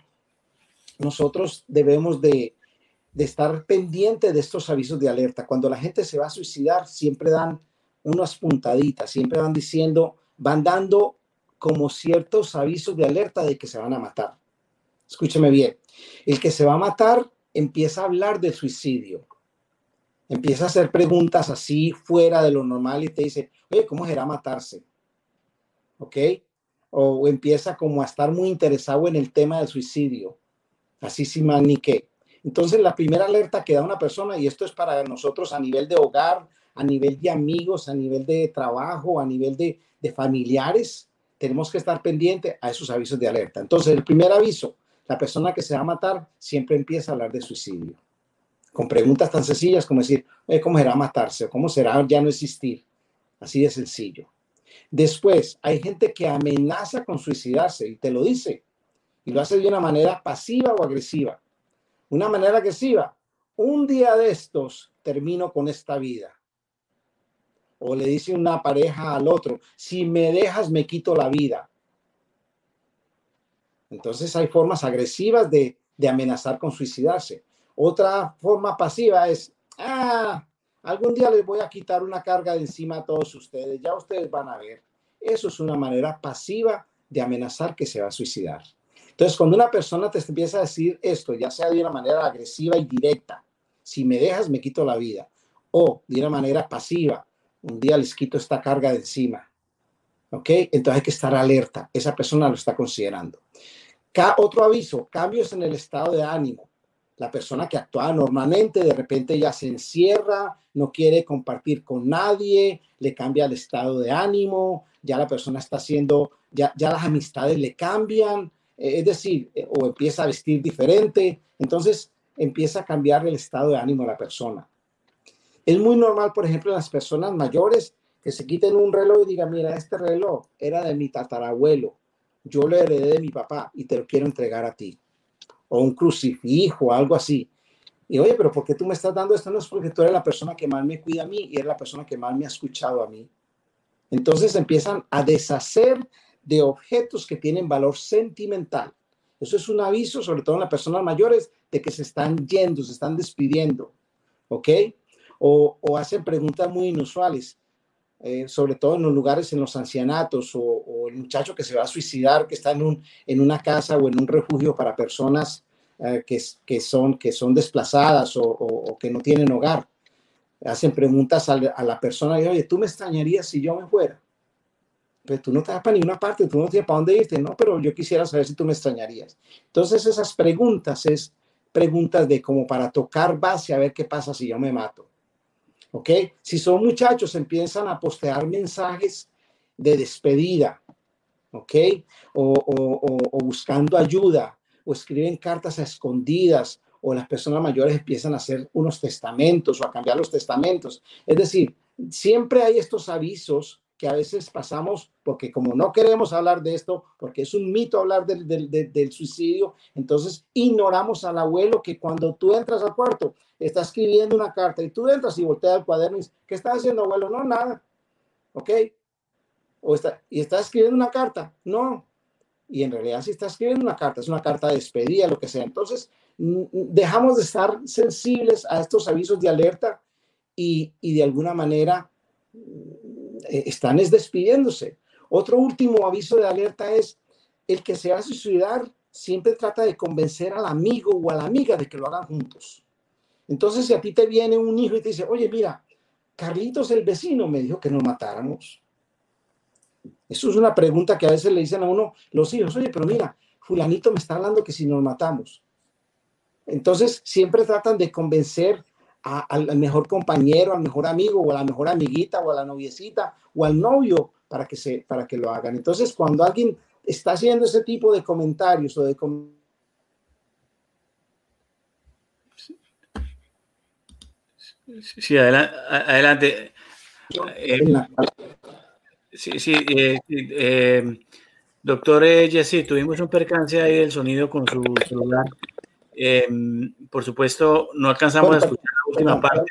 Speaker 6: debemos de estar pendientes de estos avisos de alerta. Cuando la gente se va a suicidar, siempre dan unas puntaditas, siempre van dando como ciertos avisos de alerta de que se van a matar. Escúcheme bien, el que se va a matar empieza a hablar del suicidio, empieza a hacer preguntas así fuera de lo normal y te dice, oye, ¿cómo será matarse? ¿Ok? O empieza como a estar muy interesado en el tema del suicidio, así sin más ni qué. Entonces, la primera alerta que da una persona, y esto es para nosotros a nivel de hogar, a nivel de amigos, a nivel de trabajo, a nivel de familiares, tenemos que estar pendientes a esos avisos de alerta. Entonces, el primer aviso, la persona que se va a matar siempre empieza a hablar de suicidio, con preguntas tan sencillas como decir, ¿cómo será matarse? ¿O cómo será ya no existir? Así de sencillo. Después, hay gente que amenaza con suicidarse y te lo dice, y lo hace de una manera pasiva o agresiva. Una manera agresiva, un día de estos termino con esta vida. O le dice una pareja al otro, si me dejas me quito la vida. Entonces hay formas agresivas de amenazar con suicidarse. Otra forma pasiva es, algún día les voy a quitar una carga de encima a todos ustedes, ya ustedes van a ver. Eso es una manera pasiva de amenazar que se va a suicidar. Entonces, cuando una persona te empieza a decir esto, ya sea de una manera agresiva y directa, si me dejas, me quito la vida, o de una manera pasiva, un día les quito esta carga de encima, ¿ok? Entonces hay que estar alerta, esa persona lo está considerando. Otro aviso, cambios en el estado de ánimo. La persona que actuaba normalmente, de repente ya se encierra, no quiere compartir con nadie, le cambia el estado de ánimo, ya la persona está haciendo, ya las amistades le cambian, es decir, o empieza a vestir diferente, entonces empieza a cambiar el estado de ánimo de la persona. Es muy normal, por ejemplo, en las personas mayores que se quiten un reloj y digan, mira, este reloj era de mi tatarabuelo, yo lo heredé de mi papá y te lo quiero entregar a ti. O un crucifijo, algo así. Y oye, pero ¿por qué tú me estás dando esto? No es porque tú eres la persona que más me cuida a mí y eres la persona que más me ha escuchado a mí. Entonces empiezan a deshacer de objetos que tienen valor sentimental. Eso es un aviso, sobre todo en las personas mayores, de que se están yendo, se están despidiendo. ¿Ok? O hacen preguntas muy inusuales. Sobre todo en los lugares, en los ancianatos, o el muchacho que se va a suicidar, que está en una casa o en un refugio para personas que son desplazadas o que no tienen hogar. Hacen preguntas a la persona, y, oye, ¿tú me extrañarías si yo me fuera? Pero tú no te vas para ninguna parte, tú no tienes para dónde irte, ¿no? Pero yo quisiera saber si tú me extrañarías. Entonces esas preguntas es preguntas de como para tocar base a ver qué pasa si yo me mato. ¿Ok? Si son muchachos, empiezan a postear mensajes de despedida, ¿ok? O buscando ayuda, o escriben cartas a escondidas, o las personas mayores empiezan a hacer unos testamentos o a cambiar los testamentos. Es decir, siempre hay estos avisos que a veces pasamos porque como no queremos hablar de esto, porque es un mito hablar del suicidio, entonces ignoramos al abuelo que cuando tú entras al cuarto, está escribiendo una carta y tú entras y volteas el cuaderno y dices, ¿qué estás haciendo, abuelo? No, nada. ¿Ok? ¿Y está escribiendo una carta? No. Y en realidad si está escribiendo una carta, es una carta de despedida, lo que sea. Entonces, dejamos de estar sensibles a estos avisos de alerta y de alguna manera están despidiéndose. Otro último aviso de alerta es el que se va a suicidar siempre trata de convencer al amigo o a la amiga de que lo hagan juntos. Entonces, si a ti te viene un hijo y te dice, oye, mira, Carlitos, el vecino, me dijo que nos matáramos. Eso es una pregunta que a veces le dicen a uno los hijos, oye, pero mira, fulanito me está hablando que si nos matamos. Entonces, siempre tratan de convencer al mejor compañero, al mejor amigo, o a la mejor amiguita, o a la noviecita, o al novio, para que lo hagan. Entonces, cuando alguien está haciendo ese tipo de comentarios o de
Speaker 3: Sí, adelante. Doctor Jesse, tuvimos un percance ahí del sonido con su celular. Por supuesto, no alcanzamos a escuchar la última parte.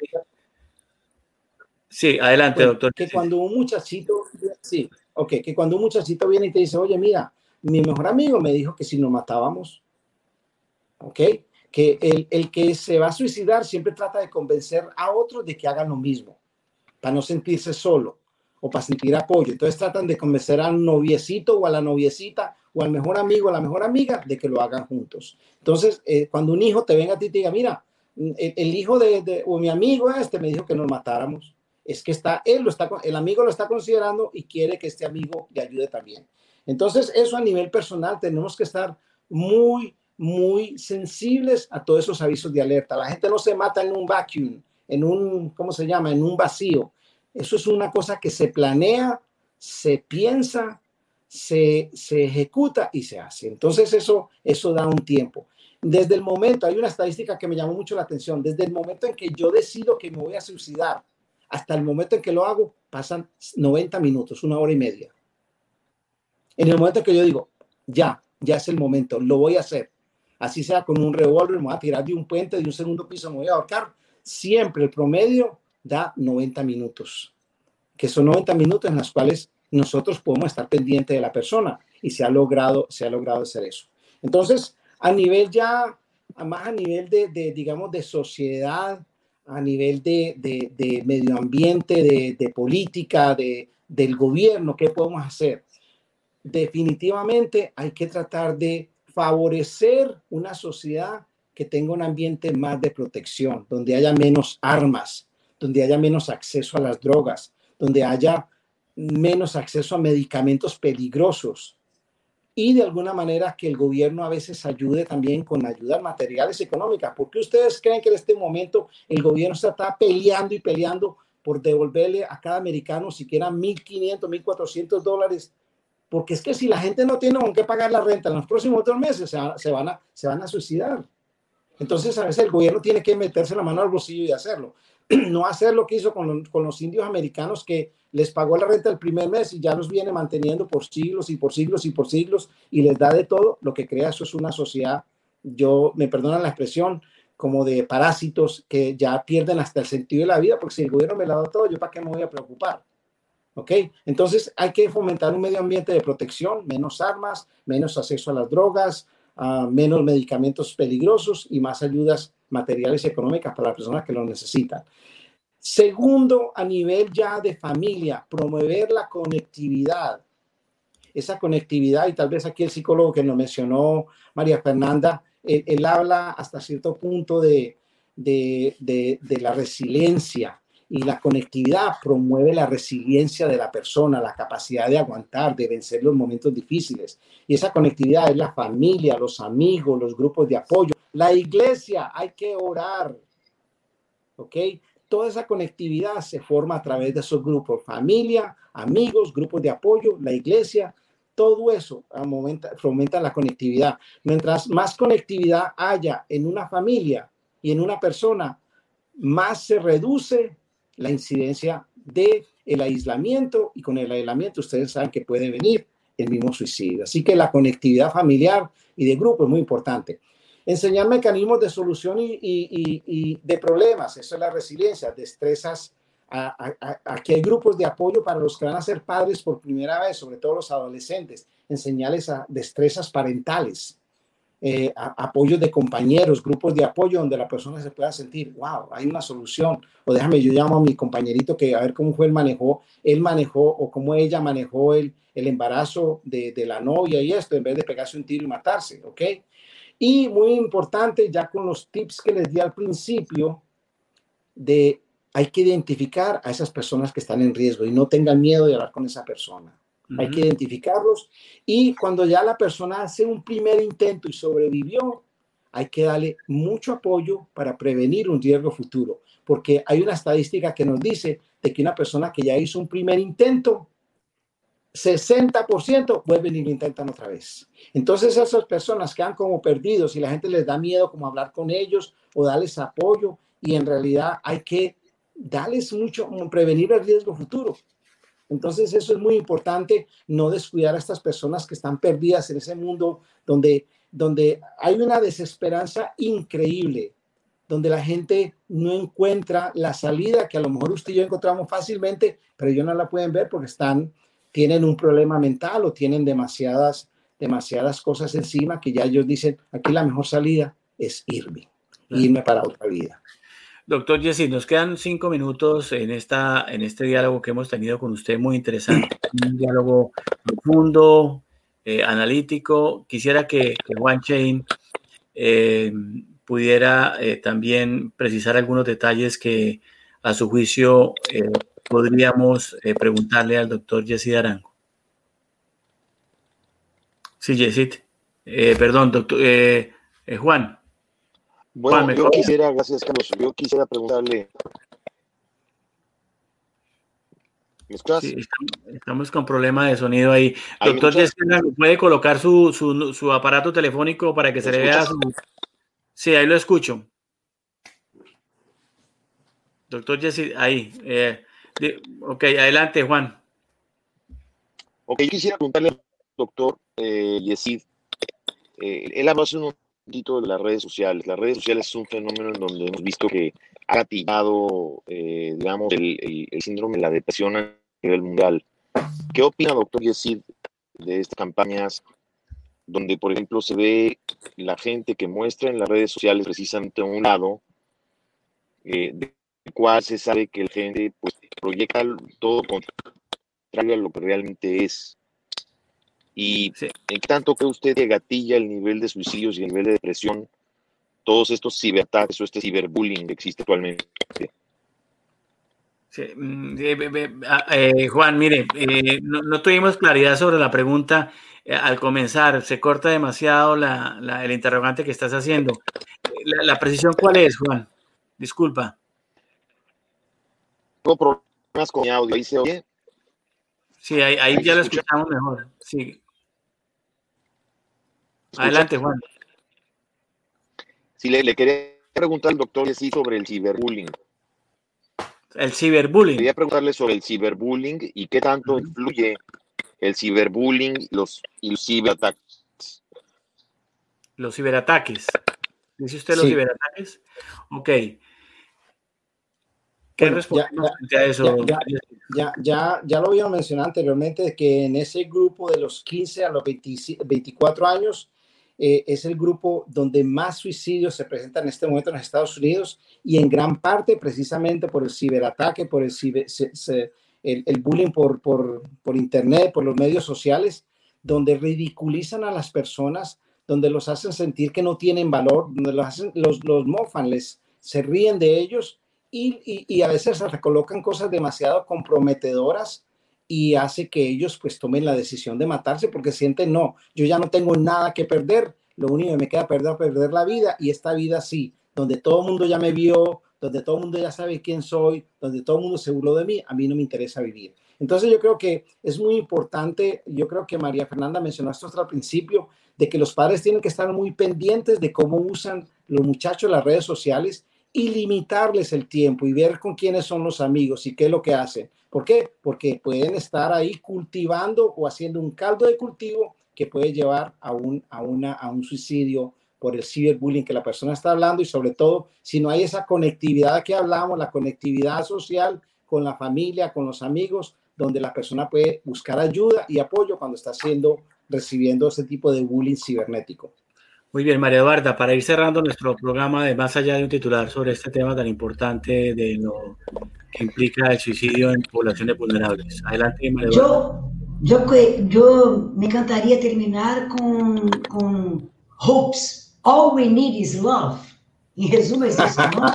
Speaker 3: Sí, adelante, doctor.
Speaker 6: Que cuando un muchachito, que cuando un muchachito viene y te dice, oye, mira, mi mejor amigo me dijo que si nos matábamos, ¿ok? Que el que se va a suicidar siempre trata de convencer a otros de que hagan lo mismo, para no sentirse solo o para sentir apoyo. Entonces tratan de convencer al noviecito o a la noviecita o al mejor amigo o a la mejor amiga de que lo hagan juntos. Entonces, cuando un hijo te venga a ti y te diga, mira, el hijo o mi amigo me dijo que nos matáramos, es que el amigo lo está considerando y quiere que este amigo le ayude también. Entonces, eso a nivel personal tenemos que estar muy sensibles a todos esos avisos de alerta. La gente no se mata en un vacuum, en un vacío. Eso es una cosa que se planea, se piensa, se ejecuta y se hace. Entonces eso da un tiempo. Desde el momento, hay una estadística que me llamó mucho la atención, desde el momento en que yo decido que me voy a suicidar hasta el momento en que lo hago, pasan 90 minutos, 1 hora y media. En el momento en que yo digo, ya es el momento, lo voy a hacer. Así sea con un revólver, me voy a tirar de un puente, de un segundo piso, me voy a ahorcar. Siempre el promedio da 90 minutos, que son 90 minutos en los cuales nosotros podemos estar pendientes de la persona y se ha logrado hacer eso. Entonces, a nivel de sociedad, a nivel de medio ambiente, de política, del gobierno, ¿qué podemos hacer? Definitivamente hay que tratar de favorecer una sociedad que tenga un ambiente más de protección, donde haya menos armas, donde haya menos acceso a las drogas, donde haya menos acceso a medicamentos peligrosos, y de alguna manera que el gobierno a veces ayude también con ayudas materiales y económicas. ¿Por qué ustedes creen que en este momento el gobierno está peleando y peleando por devolverle a cada americano siquiera $1,500, $1,400? Porque es que si la gente no tiene con qué pagar la renta en los próximos 2 meses, se van a suicidar. Entonces a veces el gobierno tiene que meterse la mano al bolsillo y hacerlo. No hacer lo que hizo con los indios americanos, que les pagó la renta el primer mes y ya los viene manteniendo por siglos y por siglos y por siglos, y les da de todo. Lo que crea eso es una sociedad, me perdonan la expresión, como de parásitos que ya pierden hasta el sentido de la vida, porque si el gobierno me la da todo, ¿yo para qué me voy a preocupar? ¿Ok? Entonces hay que fomentar un medio ambiente de protección, menos armas, menos acceso a las drogas, menos medicamentos peligrosos y más ayudas materiales y económicas para las personas que lo necesitan. Segundo, a nivel ya de familia, promover la conectividad. Esa conectividad, y tal vez aquí el psicólogo que nos mencionó, María Fernanda, él habla hasta cierto punto de la resiliencia, y la conectividad promueve la resiliencia de la persona, la capacidad de aguantar, de vencer los momentos difíciles. Y esa conectividad es la familia, los amigos, los grupos de apoyo, la iglesia. Hay que orar, ¿ok? Toda esa conectividad se forma a través de esos grupos: familia, amigos, grupos de apoyo, la iglesia. Todo eso fomenta la conectividad. Mientras más conectividad haya en una familia y en una persona, más se reduce la incidencia del aislamiento, y con el aislamiento ustedes saben que puede venir el mismo suicidio. Así que la conectividad familiar y de grupo es muy importante. Enseñar mecanismos de solución y de problemas, eso es la resiliencia, destrezas. Aquí hay grupos de apoyo para los que van a ser padres por primera vez, sobre todo los adolescentes, enseñarles a destrezas parentales. Apoyos de compañeros, grupos de apoyo donde la persona se pueda sentir, wow, hay una solución. O déjame, yo llamo a mi compañerito que a ver cómo fue él manejó o cómo ella manejó el embarazo de la novia y esto, en vez de pegarse un tiro y matarse, ¿ok? Y muy importante, ya con los tips que les di al principio, hay que identificar a esas personas que están en riesgo y no tengan miedo de hablar con esa persona. Hay que identificarlos, y cuando ya la persona hace un primer intento y sobrevivió, hay que darle mucho apoyo para prevenir un riesgo futuro, porque hay una estadística que nos dice de que una persona que ya hizo un primer intento, 60% vuelven y lo intentan otra vez. Entonces esas personas quedan como perdidos y la gente les da miedo como hablar con ellos o darles apoyo, y en realidad hay que darles mucho, prevenir el riesgo futuro. Entonces eso es muy importante, no descuidar a estas personas que están perdidas en ese mundo donde hay una desesperanza increíble, donde la gente no encuentra la salida que a lo mejor usted y yo encontramos fácilmente, pero ellos no la pueden ver porque tienen un problema mental o tienen demasiadas cosas encima, que ya ellos dicen, aquí la mejor salida es irme para otra vida.
Speaker 3: Doctor Jesse, nos quedan 5 minutos en este diálogo que hemos tenido con usted, muy interesante, un diálogo profundo, analítico. Quisiera que Juan Chain pudiera también precisar algunos detalles que a su juicio podríamos preguntarle al doctor Jesse Arango. Sí, Jesse. Perdón, doctor Juan.
Speaker 5: Bueno, gracias Carlos, yo quisiera preguntarle. ¿Me escuchas?
Speaker 3: Sí, estamos con problema de sonido ahí. Doctor Jesse, ¿puede colocar su aparato telefónico para que se le vea su... Sí, ahí lo escucho. Doctor Jesse, ahí. Ok, adelante, Juan.
Speaker 5: Ok, yo quisiera preguntarle al doctor Jesse. Él habló hace un momentito de las redes sociales. Las redes sociales es un fenómeno en donde hemos visto que ha gatillado, digamos, el síndrome de la depresión a nivel mundial. ¿Qué opina, doctor Jesse, de estas campañas donde, por ejemplo, se ve la gente que muestra en las redes sociales precisamente a un lado, del cual se sabe que la gente pues proyecta todo contrario a lo que realmente es? Y ¿en qué tanto cree usted que gatilla el nivel de suicidios y el nivel de depresión todos estos ciberataques o este ciberbullying que existe actualmente?
Speaker 3: Sí, Juan, mire, no tuvimos claridad sobre la pregunta al comenzar. Se corta demasiado el interrogante que estás haciendo. ¿La precisión cuál es, Juan? Disculpa.
Speaker 5: Tengo problemas con mi audio. ¿Ahí se oye?
Speaker 3: Sí, ahí ya lo escuchamos mejor. Sí. Adelante, Juan.
Speaker 5: Sí, le quería preguntar al doctor Jessy sobre el ciberbullying.
Speaker 3: El ciberbullying.
Speaker 5: Quería preguntarle sobre el ciberbullying y qué tanto influye el ciberbullying y los ciberataques.
Speaker 3: Los ciberataques. ¿Dice usted los ciberataques? Ok. ¿Qué respondemos frente a eso?
Speaker 6: Ya lo había mencionado anteriormente, que en ese grupo de los 15 a los 24 años es el grupo donde más suicidios se presentan en este momento en los Estados Unidos, y en gran parte precisamente por el ciberataque, por el bullying por internet, por los medios sociales, donde ridiculizan a las personas, donde los hacen sentir que no tienen valor, donde los mofan, se ríen de ellos y a veces se recolocan cosas demasiado comprometedoras y hace que ellos pues tomen la decisión de matarse porque sienten, no, yo ya no tengo nada que perder, lo único que me queda perder la vida, y esta vida sí, donde todo el mundo ya me vio, donde todo el mundo ya sabe quién soy, donde todo el mundo se burló de mí, a mí no me interesa vivir. Entonces yo creo que es muy importante, yo creo que María Fernanda mencionó esto hasta al principio, de que los padres tienen que estar muy pendientes de cómo usan los muchachos las redes sociales y limitarles el tiempo y ver con quiénes son los amigos y qué es lo que hacen. ¿Por qué? Porque pueden estar ahí cultivando o haciendo un caldo de cultivo que puede llevar a un suicidio por el ciberbullying que la persona está hablando, y sobre todo si no hay esa conectividad que hablamos, la conectividad social con la familia, con los amigos, donde la persona puede buscar ayuda y apoyo cuando está recibiendo ese tipo de bullying cibernético.
Speaker 3: Muy bien, María Eduarda, para ir cerrando nuestro programa de Más allá de un titular sobre este tema tan importante de lo que implica el suicidio en poblaciones vulnerables. Adelante, María Eduarda.
Speaker 4: Yo me encantaría terminar con hopes. All we need is love. Em resumo, é isso, não?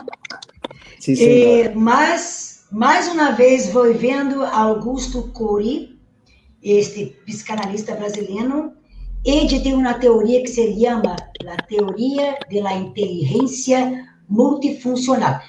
Speaker 6: Sí,
Speaker 4: mas, mais uma vez, vou vendo Augusto Cori, este psicanalista brasileiro. Ele tem uma teoria que se chama a teoria da inteligência multifuncional.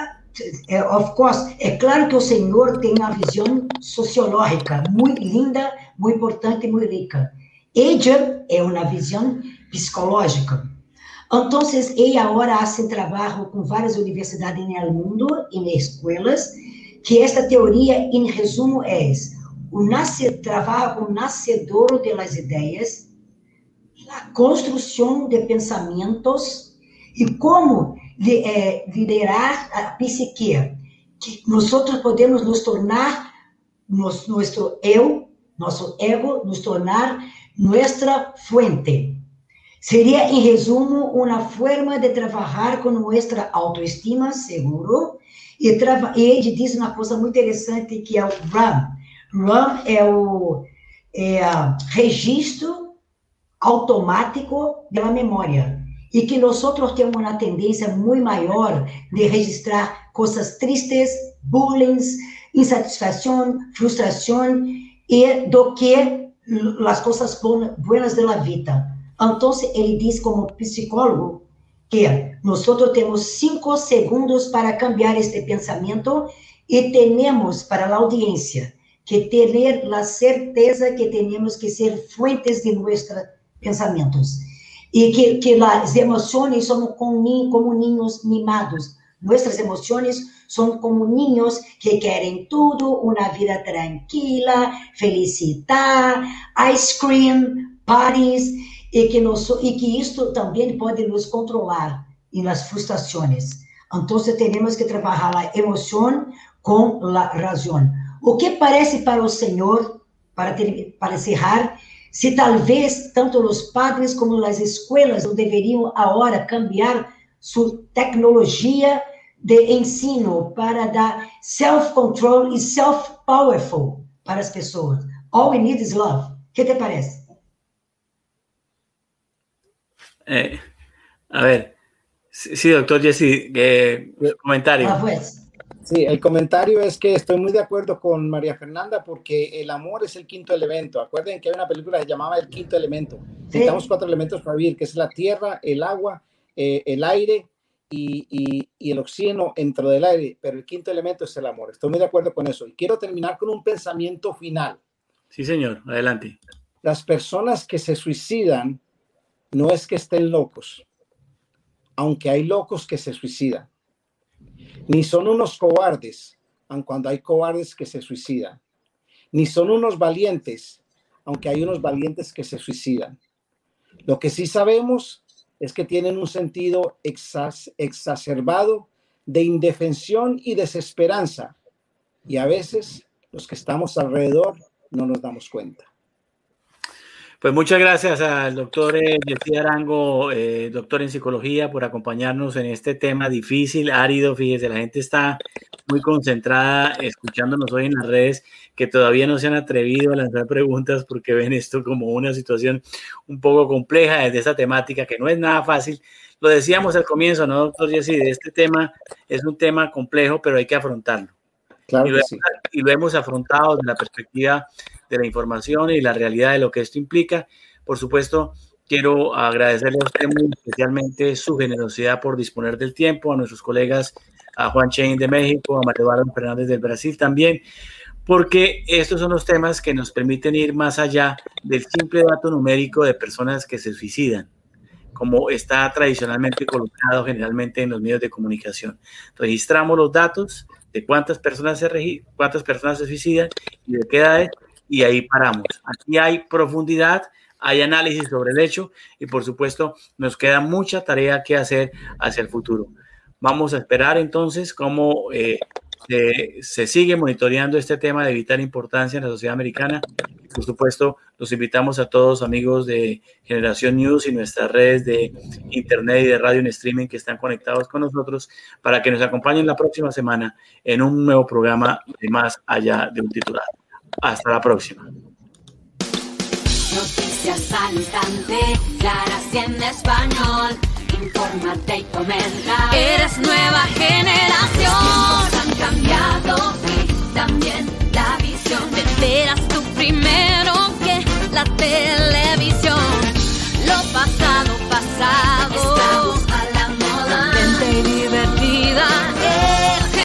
Speaker 4: Of course, é claro que o senhor tem uma visão sociológica muito linda, muito importante e muito rica. Ella é uma visão psicológica. Então, ele agora faz trabalho com várias universidades no mundo e em escolas, que esta teoria, em resumo, é trabalha com o nascedor das ideias, a construção de pensamentos e como liderar a psique, que nós podemos nos tornar nosso ego, nos tornar nossa fuente. Seria, em resumo, uma forma de trabalhar com nossa autoestima, seguro, e ele diz uma coisa muito interessante, que é o RAM. RAM é o registro automático da memória, e que nós temos uma tendência muito maior de registrar coisas tristes, bullying, insatisfação, frustração, e do que as coisas boas da vida. Então, ele diz como psicólogo que nós temos 5 segundos para cambiar este pensamento, e temos para a audiência que ter a certeza que temos que ser fuentes de nossos pensamentos, e que as emoções são como ninhos mimados. Nossas emoções são como ninhos que querem tudo, uma vida tranquila, felicidade, ice cream, parties, e que isto também pode nos controlar nas frustrações. Então, temos que trabalhar a emoção com a razão. O que parece para o Senhor, para encerrar, se talvez tanto os padres como as escolas não deveriam agora cambiar sua tecnologia de ensino para dar self-control e self-powerful para as pessoas? All we need is love. O que te parece?
Speaker 3: A ver, sí, doctor Jesse, comentario.
Speaker 4: Pues.
Speaker 6: Sí, el comentario es que estoy muy de acuerdo con María Fernanda porque el amor es el quinto elemento. Acuerden que hay una película que se llamaba El Quinto Elemento. Necesitamos 4 elementos para vivir, que es la tierra, el agua, el aire y el oxígeno dentro del aire, pero el quinto elemento es el amor. Estoy muy de acuerdo con eso. Y quiero terminar con un pensamiento final.
Speaker 3: Sí, señor, adelante.
Speaker 6: Las personas que se suicidan no es que estén locos, aunque hay locos que se suicidan. Ni son unos cobardes, aun cuando hay cobardes que se suicidan. Ni son unos valientes, aunque hay unos valientes que se suicidan. Lo que sí sabemos es que tienen un sentido exacerbado de indefensión y desesperanza. Y a veces los que estamos alrededor no nos damos cuenta.
Speaker 3: Pues muchas gracias al doctor Jesse Arango, doctor en psicología, por acompañarnos en este tema difícil, árido. Fíjese, la gente está muy concentrada escuchándonos hoy en las redes, que todavía no se han atrevido a lanzar preguntas porque ven esto como una situación un poco compleja desde esta temática, que no es nada fácil. Lo decíamos al comienzo, ¿no, doctor Jesse? Este tema es un tema complejo, pero hay que afrontarlo.
Speaker 6: Claro que sí.
Speaker 3: Y lo hemos afrontado desde la perspectiva de la información y la realidad de lo que esto implica. Por supuesto, quiero agradecerle a usted muy especialmente su generosidad por disponer del tiempo, a nuestros colegas, a Juan Chain de México, a Mario Eduardo Fernández del Brasil también, porque estos son los temas que nos permiten ir más allá del simple dato numérico de personas que se suicidan, como está tradicionalmente colocado generalmente en los medios de comunicación. Registramos los datos de cuántas personas se suicidan y de qué edades, y ahí paramos. Aquí hay profundidad, hay análisis sobre el hecho y por supuesto nos queda mucha tarea que hacer hacia el futuro. Vamos a esperar entonces cómo se sigue monitoreando este tema de vital importancia en la sociedad americana. Por supuesto, los invitamos a todos, amigos de Generación News y nuestras redes de internet y de radio en streaming que están conectados con nosotros, para que nos acompañen la próxima semana en un nuevo programa de Más Allá de un Titular. Hasta la próxima.
Speaker 7: Noticias al instante, claras y en español. Infórmate y comenta. Eres nueva generación.